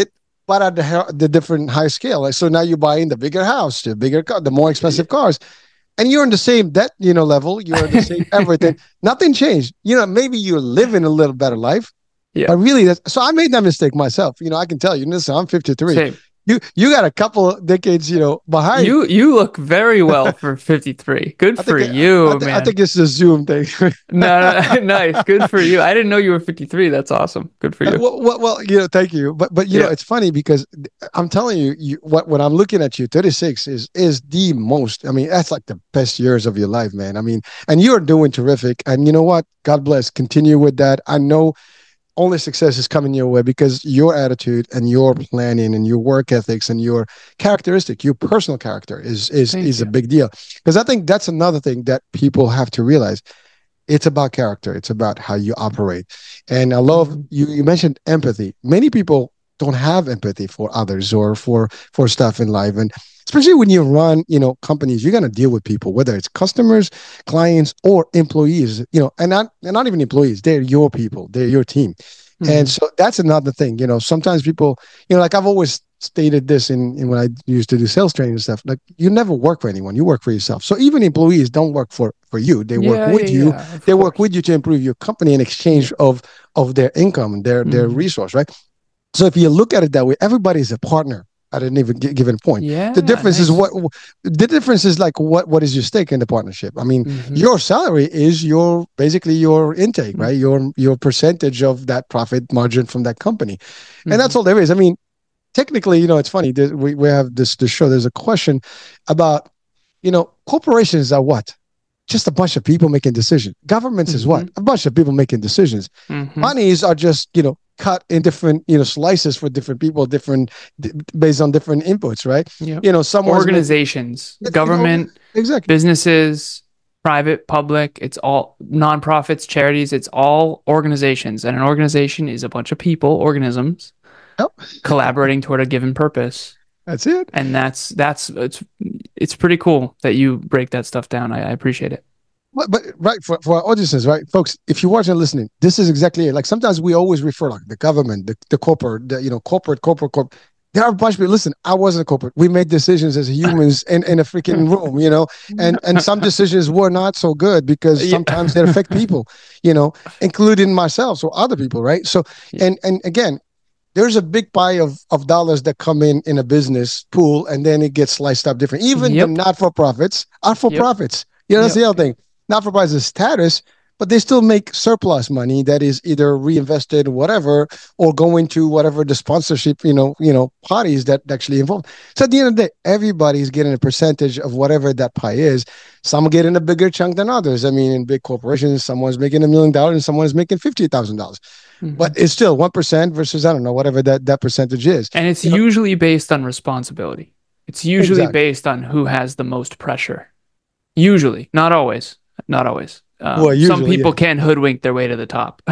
but at the different high scale. Like, so now you're buying the bigger house, the bigger car, the more expensive cars, and you're in the same debt, level. You're in the same everything. Nothing changed. Maybe you're living a little better life, Yeah. but really, so I made that mistake myself. I can tell you. Listen, I'm 53. Same. You got a couple decades, behind. You look very well for 53. Good for you, man. I think it's a Zoom thing. No, nice. Good for you. I didn't know you were 53. That's awesome. Good for you. Well, thank you. But it's funny because I'm telling you, when I'm looking at you, 36 is the most. I mean, that's like the best years of your life, man. I mean, and you're doing terrific. And you know what? God bless. Continue with that. I know only success is coming your way because your attitude and your planning and your work ethics and your characteristic, your personal character is a big deal. Because I think that's another thing that people have to realize. It's about character. It's about how you operate. And I love you mentioned empathy. Many people don't have empathy for others or for stuff in life. And especially when you run, companies, you're going to deal with people, whether it's customers, clients, or employees, and not even employees. They're your people. They're your team. Mm-hmm. And so that's another thing. Sometimes people, like I've always stated this in when I used to do sales training and stuff, like you never work for anyone. You work for yourself. So even employees don't work for you. They work with you. They work with you to improve your company in exchange of their income, their resource, right? So if you look at it that way, everybody is a partner at any given point. Yeah, the difference is like what is your stake in the partnership? I mean, your salary is basically your intake, right? Your percentage of that profit margin from that company. And that's all there is. I mean, technically, it's funny. We have this show. There's a question about, corporations are what? Just a bunch of people making decisions. Governments is what? A bunch of people making decisions. Monies are just, cut in different, slices for different people, based on different inputs, right? Yep. Some organizations, government, exactly, businesses, private, public, it's all nonprofits, charities, it's all organizations. And an organization is a bunch of people, organisms, collaborating toward a given purpose. That's it. And it's pretty cool that you break that stuff down. I appreciate it. But right, for our audiences, right, folks, if you're watching and listening, this is exactly it. Like sometimes we always refer like the government, the corporate, corporate. There are a bunch of people. Listen, I wasn't a corporate. We made decisions as humans in a freaking room, and some decisions were not so good because sometimes they affect people, including myself or other people, right? So, and again, there's a big pie of dollars that come in a business pool, and then it gets sliced up different. Even the not-for-profits are for profits. That's the other thing. Not-for-profits is status, but they still make surplus money that is either reinvested, whatever, or going to whatever the sponsorship, parties that actually involved. So at the end of the day, everybody's getting a percentage of whatever that pie is. Some are getting a bigger chunk than others. I mean, in big corporations, someone's making $1 million and someone's making $50,000. But it's still 1% versus, I don't know, whatever that percentage is. And it's usually based on responsibility. It's usually based on who has the most pressure. Usually, not always. Some people can hoodwink their way to the top.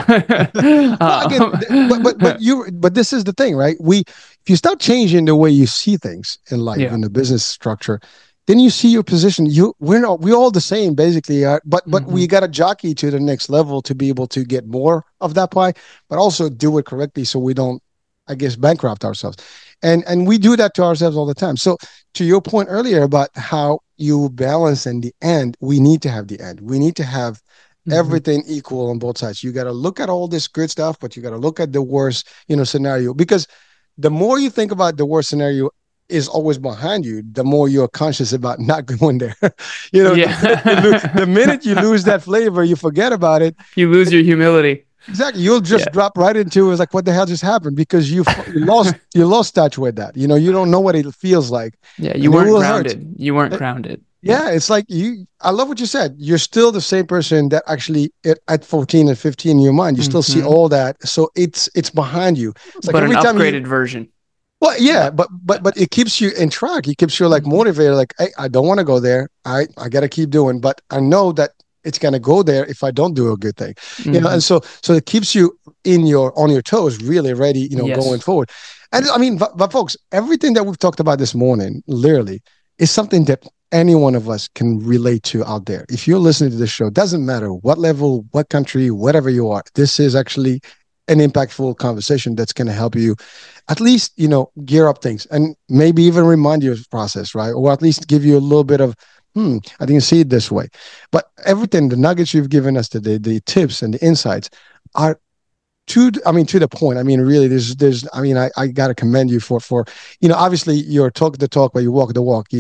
But this is the thing, right? If you start changing the way you see things in life, in the business structure, then you see your position. We're all the same basically, but we got to jockey to the next level to be able to get more of that pie, but also do it correctly so we don't, I guess, bankrupt ourselves. And we do that to ourselves all the time. So to your point earlier about how you balance in the end, we need to have the end. We need to have everything equal on both sides. You got to look at all this good stuff, but you got to look at the worst, scenario, because the more you think about the worst scenario is always behind you, the more you're conscious about not going there. The minute you lose that flavor, you forget about it. You lose your humility. Exactly. You'll just drop right into it. It's like, what the hell just happened? Because you lost touch with that. You don't know what it feels like. Yeah, you weren't grounded. You weren't grounded. Yeah, it's like I love what you said. You're still the same person that actually at 14 and 15 in your mind, you still see all that. So it's behind you. It's like but an upgraded version. Well, yeah, but it keeps you in track. It keeps you like motivated. Like, hey, I don't want to go there. I got to keep doing, but I know that it's going to go there if I don't do a good thing, and so it keeps you on your toes, really ready, going forward. And I mean, but folks, everything that we've talked about this morning, literally, is something that any one of us can relate to out there. If you're listening to this show, doesn't matter what level, what country, whatever you are, this is actually an impactful conversation that's going to help you at least, gear up things and maybe even remind you of the process, right? Or at least give you a little bit of, I didn't see it this way. But everything, the nuggets you've given us today, the tips and the insights are to the point. I mean, really, I got to commend you for, obviously you're talk the talk, but you walk the walk.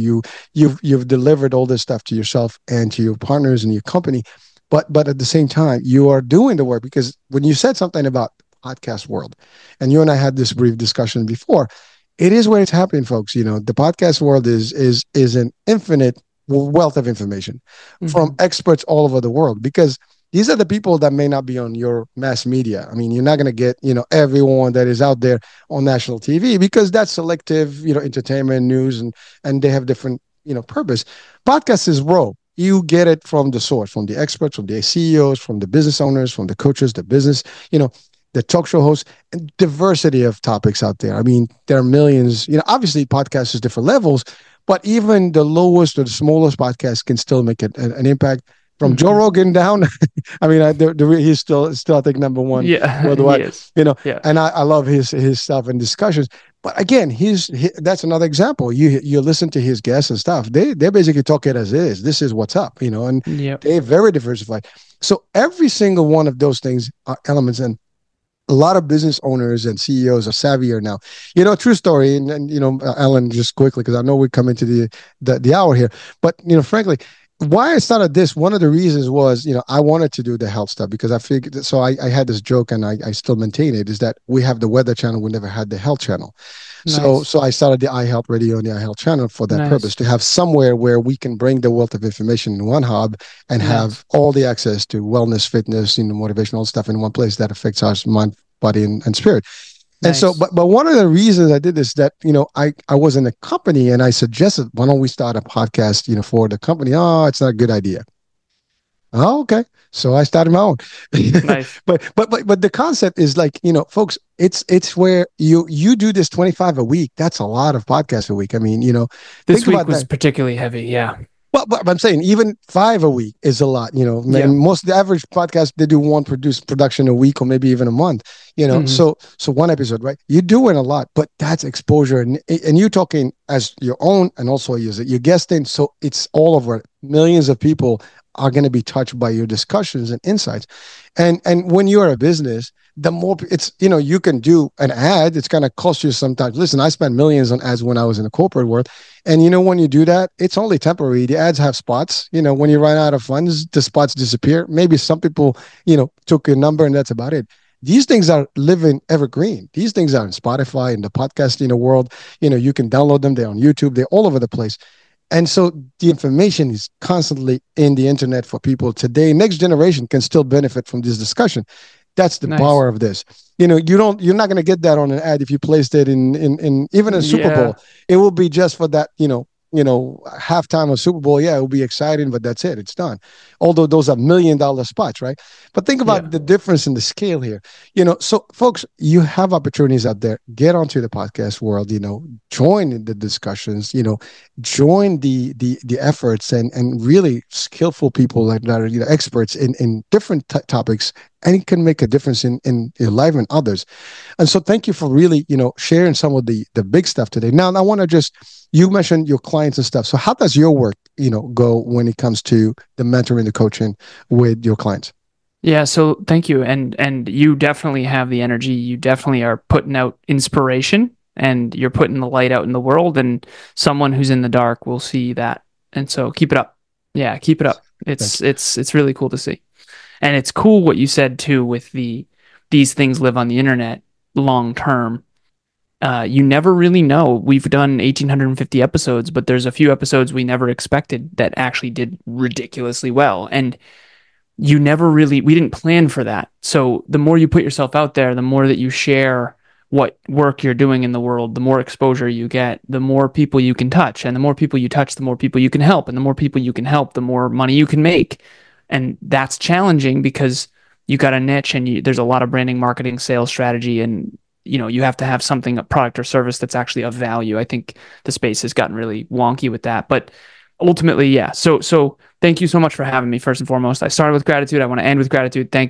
You've delivered all this stuff to yourself and to your partners and your company, but at the same time, you are doing the work, because when you said something about podcast world, and you and I had this brief discussion before, it is where it's happening, folks. The podcast world is an infinite wealth of information from experts all over the world, because these are the people that may not be on your mass media. I mean, you're not going to get, everyone that is out there on national TV, because that's selective, entertainment, news, and they have different, purpose. Podcast is raw. You get it from the source, from the experts, from the CEOs, from the business owners, from the coaches, the business, the talk show hosts, and diversity of topics out there. I mean, there are millions, obviously podcasts is different levels, but even the lowest or the smallest podcast can still make an impact. From Joe Rogan down, I mean, he's still I think number one. Yeah, worldwide, he is. Yeah. And I love his stuff and discussions. But again, that's another example. You listen to his guests and stuff. They basically talk it as is. This is what's up, and they're very diversified. So every single one of those things are elements, and a lot of business owners and CEOs are savvier now. True story, and Alan, just quickly, because I know we come into the hour here, but frankly, why I started this, one of the reasons was, I wanted to do the health stuff, because I figured, so I had this joke, and I still maintain it, is that we have the weather channel, we never had the health channel. Nice. So I started the iHealth Radio and the iHealth channel for that purpose, to have somewhere where we can bring the wealth of information in one hub and have all the access to wellness, fitness, motivational stuff in one place that affects our mind, body, and spirit. Nice. And so, but one of the reasons I did this, that, I was in a company and I suggested, why don't we start a podcast, for the company? Oh, it's not a good idea. Oh, okay. So I started my own. Nice. but the concept is like, folks, it's where you do this 25 a week. That's a lot of podcasts a week. I mean, this week was particularly heavy. Yeah. Well, but I'm saying even 5 a week is a lot, most of the average podcast, they do one production a week, or maybe even a month, so one episode, right? You're doing a lot, but that's exposure, and you're talking as your own, and also you're guesting. So it's all over. Millions of people are going to be touched by your discussions and insights. And when you're a business, the more it's, you can do an ad, it's going to cost you sometimes. Listen, I spent millions on ads when I was in the corporate world. And when you do that, it's only temporary. The ads have spots. When you run out of funds, the spots disappear. Maybe some people, took your number, and that's about it. These things are living evergreen. These things are in Spotify, in the podcasting world. You can download them. They're on YouTube. They're all over the place. And so the information is constantly in the internet for people today. Next generation can still benefit from this discussion. That's the power of this. You're not going to get that on an ad if you placed it in even a Super Bowl. It will be just for that, halftime of Super Bowl. Yeah, it will be exciting, but that's it. It's done. Although those are $1 million spots, right? But think about the difference in the scale here. So folks, you have opportunities out there. Get onto the podcast world, join the discussions, join the efforts, and really skillful people that are experts in different topics, and it can make a difference in your life and others. And so thank you for really, sharing some of the big stuff today. Now, I want to you mentioned your clients and stuff. So how does your work, go when it comes to the mentoring, the coaching with your clients? Yeah. So thank you. And you definitely have the energy. You definitely are putting out inspiration, and you're putting the light out in the world, and someone who's in the dark will see that. And so keep it up. Yeah. Keep it up. It's really cool to see. And it's cool what you said too, with these things live on the internet long term. You never really know. We've done 1,850 episodes, but there's a few episodes we never expected that actually did ridiculously well. And we didn't plan for that. So the more you put yourself out there, the more that you share what work you're doing in the world, the more exposure you get, the more people you can touch. And the more people you touch, the more people you can help. And the more people you can help, the more money you can make. And that's challenging, because you got a niche, and there's a lot of branding, marketing, sales strategy, and you have to have something, a product or service that's actually of value. I think the space has gotten really wonky with that, but ultimately, yeah. So thank you so much for having me. First and foremost, I started with gratitude. I want to end with gratitude. Thank you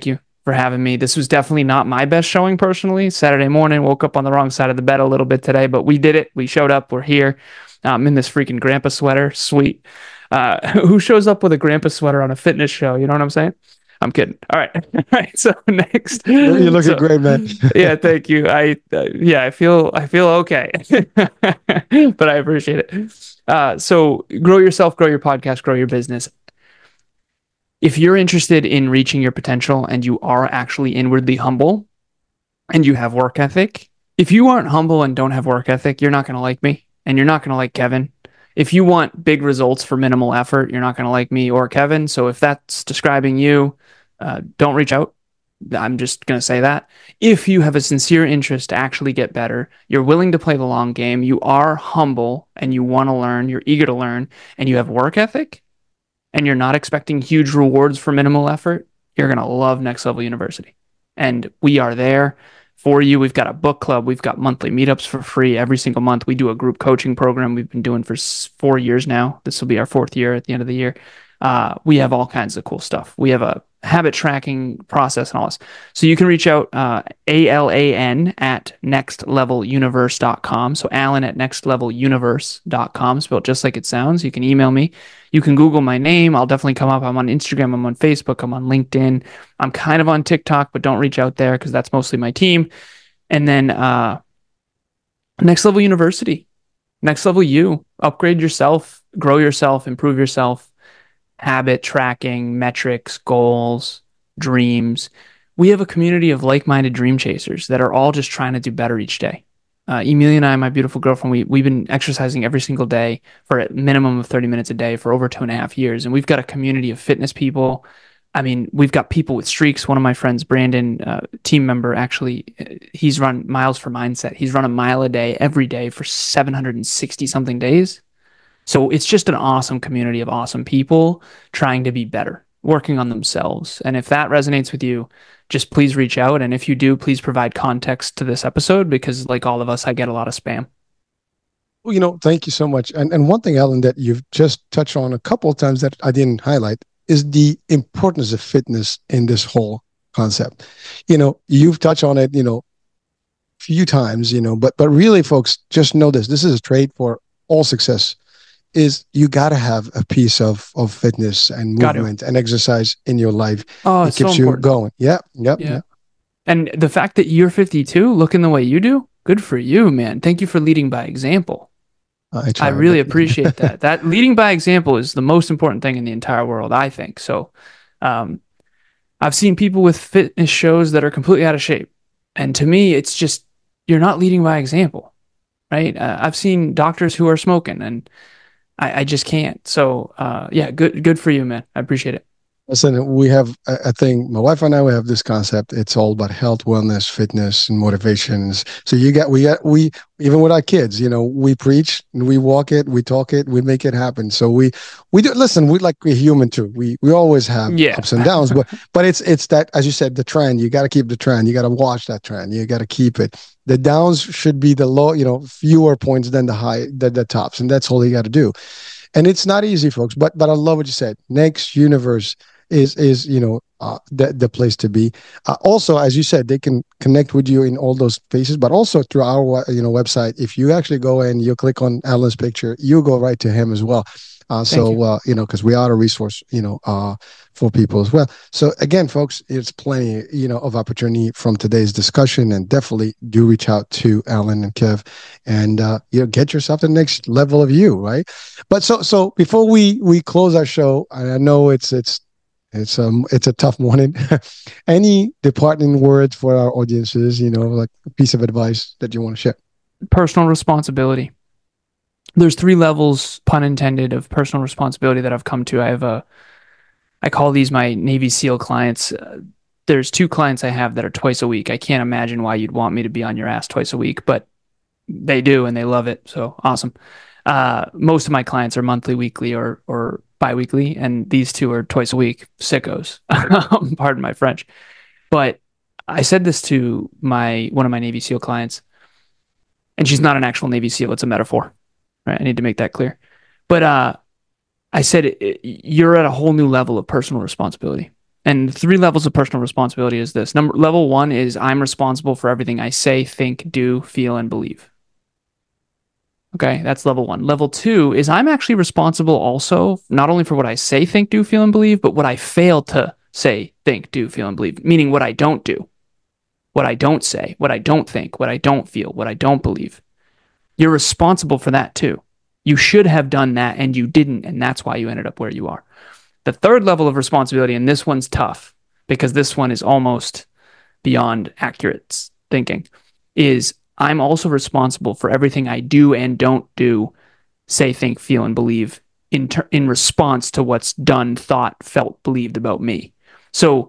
for having me. This was definitely not my best showing personally. Saturday morning, woke up on the wrong side of the bed a little bit today, but we did it. We showed up. We're here. I'm in this freaking grandpa sweater. Sweet. Who shows up with a grandpa sweater on a fitness show? You know what I'm saying? I'm kidding. All right. All right. So next, You're looking great, man. yeah, thank you. Yeah, I feel okay, but I appreciate it. So grow yourself, grow your podcast, grow your business. If you're interested in reaching your potential and you are actually inwardly humble and you have work ethic, if you aren't humble and don't have work ethic, you're not going to like me and you're not going to like Kevin. If you want big results for minimal effort, you're not going to like me or Kevin. So if that's describing you, don't reach out. I'm just going to say that. If you have a sincere interest to actually get better, you're willing to play the long game, you are humble and you want to learn, you're eager to learn, and you have work ethic, and you're not expecting huge rewards for minimal effort, you're going to love Next Level University. And we are there for you. We've got a book club. We've got monthly meetups for free every single month. We do a group coaching program we've been doing for 4 years now. This will be our 4th year at the end of the year. We have all kinds of cool stuff. We have a habit tracking process and all this. So you can reach out, ALAN at nextleveluniverse.com. So Alan at nextleveluniverse.com, spelled just like it sounds. You can email me. You can Google my name. I'll definitely come up. I'm on Instagram. I'm on Facebook. I'm on LinkedIn. I'm kind of on TikTok, but don't reach out there because that's mostly my team. And then Next Level University, Next Level U, upgrade yourself, grow yourself, improve yourself. Habit tracking, metrics, goals, dreams. We have a community of like-minded dream chasers that are all just trying to do better each day. Emilia and I, my beautiful girlfriend, we've been exercising every single day for a minimum of 30 minutes a day for over 2.5 years. And we've got a community of fitness people. I mean, we've got people with streaks. One of my friends, Brandon, team member, actually, he's run Miles for Mindset. He's run a mile a day every day for 760 something days. So it's just an awesome community of awesome people trying to be better, working on themselves. And if that resonates with you, just please reach out. And if you do, please provide context to this episode because, like all of us, I get a lot of spam. Well, thank you so much. And one thing, Alan, that you've just touched on a couple of times that I didn't highlight is the importance of fitness in this whole concept. You've touched on it, few times, but really, folks, just know this. This is a trait for all success. Is you got to have a piece of fitness and movement and exercise in your life. Oh, it keeps you going. Yeah. And the fact that you're 52, looking the way you do, good for you, man. Thank you for leading by example. I really appreciate that. That leading by example is the most important thing in the entire world, I think. So I've seen people with fitness shows that are completely out of shape. And to me, it's just, you're not leading by example, right? I've seen doctors who are smoking and I just can't. So, yeah, good for you, man. I appreciate it. Listen, we have, I think my wife and I, we have this concept. It's all about health, wellness, fitness, and motivations. So we, even with our kids, we preach and we walk it, we talk it, we make it happen. So we do, listen, we're human too. We always have ups and downs, but it's that, as you said, the trend, you got to keep the trend. You got to watch that trend. You got to keep it. The downs should be the low, fewer points than the tops. And that's all you got to do. And it's not easy, folks, but I love what you said. Next Universe is the place to be. Also, as you said, they can connect with you in all those places, but also through our website. If you actually go and you click on Alan's picture, you go right to him as well. Because we are a resource, for people as well. So again, folks, it's plenty, of opportunity from today's discussion, and definitely do reach out to Alan and Kev, and get yourself to the next level of you, right? But so before we close our show, I know it's a tough morning. Any departing words for our audiences, like a piece of advice that you want to share? Personal responsibility. There's 3 levels, pun intended, of personal responsibility that I've come to. I call these my Navy SEAL clients. There's 2 clients I have that are twice a week. I can't imagine why you'd want me to be on your ass twice a week, but they do, and they love it. So awesome. Most of my clients are monthly, weekly, or bi-weekly, and these 2 are twice a week. Sickos. Pardon my French. But I said this to one of my Navy SEAL clients, and she's not an actual Navy SEAL. It's a metaphor. Right? I need to make that clear. But I said, you're at a whole new level of personal responsibility. And 3 levels of personal responsibility is this. Level 1 is I'm responsible for everything I say, think, do, feel, and believe. Okay, that's level 1. Level 2 is I'm actually responsible also, not only for what I say, think, do, feel, and believe, but what I fail to say, think, do, feel, and believe, meaning what I don't do, what I don't say, what I don't think, what I don't feel, what I don't believe. You're responsible for that too. You should have done that and you didn't, and that's why you ended up where you are. The 3rd level of responsibility, and this one's tough because this one is almost beyond accurate thinking, is I'm also responsible for everything I do and don't do, say, think, feel, and believe in response to what's done, thought, felt, believed about me. So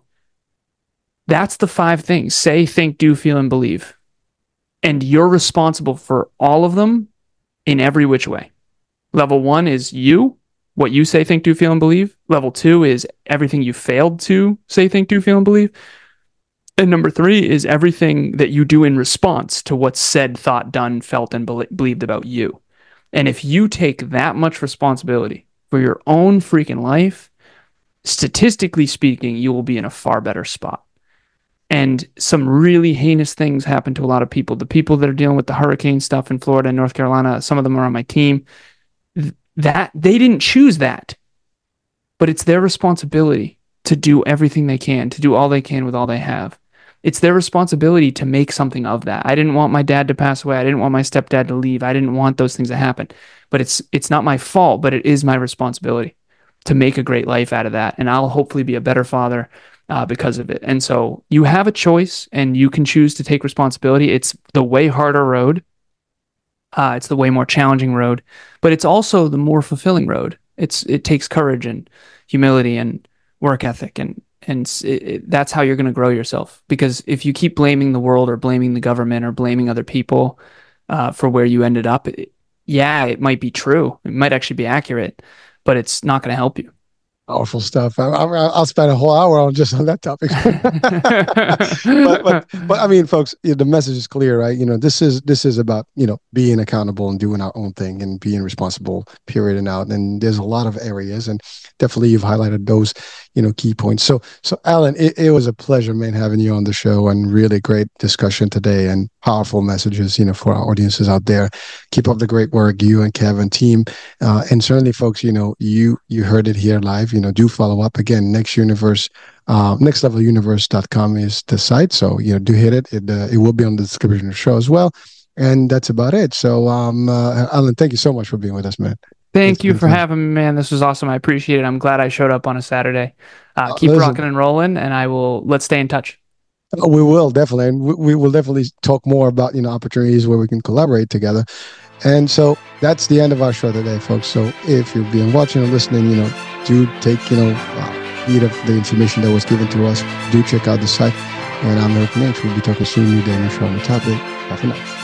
that's the 5 things: say, think, do, feel, and believe. And you're responsible for all of them in every which way. Level 1 is you, what you say, think, do, feel, and believe. Level 2 is everything you failed to say, think, do, feel, and believe. And number 3 is everything that you do in response to what's said, thought, done, felt, and believed about you. And if you take that much responsibility for your own freaking life, statistically speaking, you will be in a far better spot. And some really heinous things happen to a lot of people. The people that are dealing with the hurricane stuff in Florida and North Carolina, some of them are on my team. That they didn't choose that, but it's their responsibility to do everything they can, to do all they can with all they have. It's their responsibility to make something of that. I didn't want my dad to pass away. I didn't want my stepdad to leave. I didn't want those things to happen. But it's not my fault, but it is my responsibility to make a great life out of that. And I'll hopefully be a better father because of it. And so you have a choice and you can choose to take responsibility. It's the way harder road. It's the way more challenging road, but it's also the more fulfilling road. It takes courage and humility and work ethic, and that's how you're going to grow yourself. Because if you keep blaming the world or blaming the government or blaming other people for where you ended up, it might be true. It might actually be accurate, but it's not going to help you. Powerful stuff. I'll spend a whole hour on that topic. but I mean, folks, the message is clear, right? This is about being accountable and doing our own thing and being responsible, period and out. And there's a lot of areas, and definitely you've highlighted those key points. So Alan, it was a pleasure, man, having you on the show, and really great discussion today and powerful messages for our audiences out there. Keep up the great work, you and Kevin team, and certainly, folks, you heard it here live. Do follow up. Again, nextleveluniverse.com is the site. So, do hit it. It will be on the description of the show as well. And that's about it. So, Alan, thank you so much for being with us, man. Thank you for having me, man. This was awesome. I appreciate it. I'm glad I showed up on a Saturday. Keep rocking and rolling, and let's stay in touch. We will definitely. And we will definitely talk more about, opportunities where we can collaborate together. And so that's the end of our show today, folks. So if you've been watching or listening, do take, heed of the information that was given to us. Do check out the site. And I'm Eric Nate. We'll be talking soon. New day, new show on the topic. Bye for now.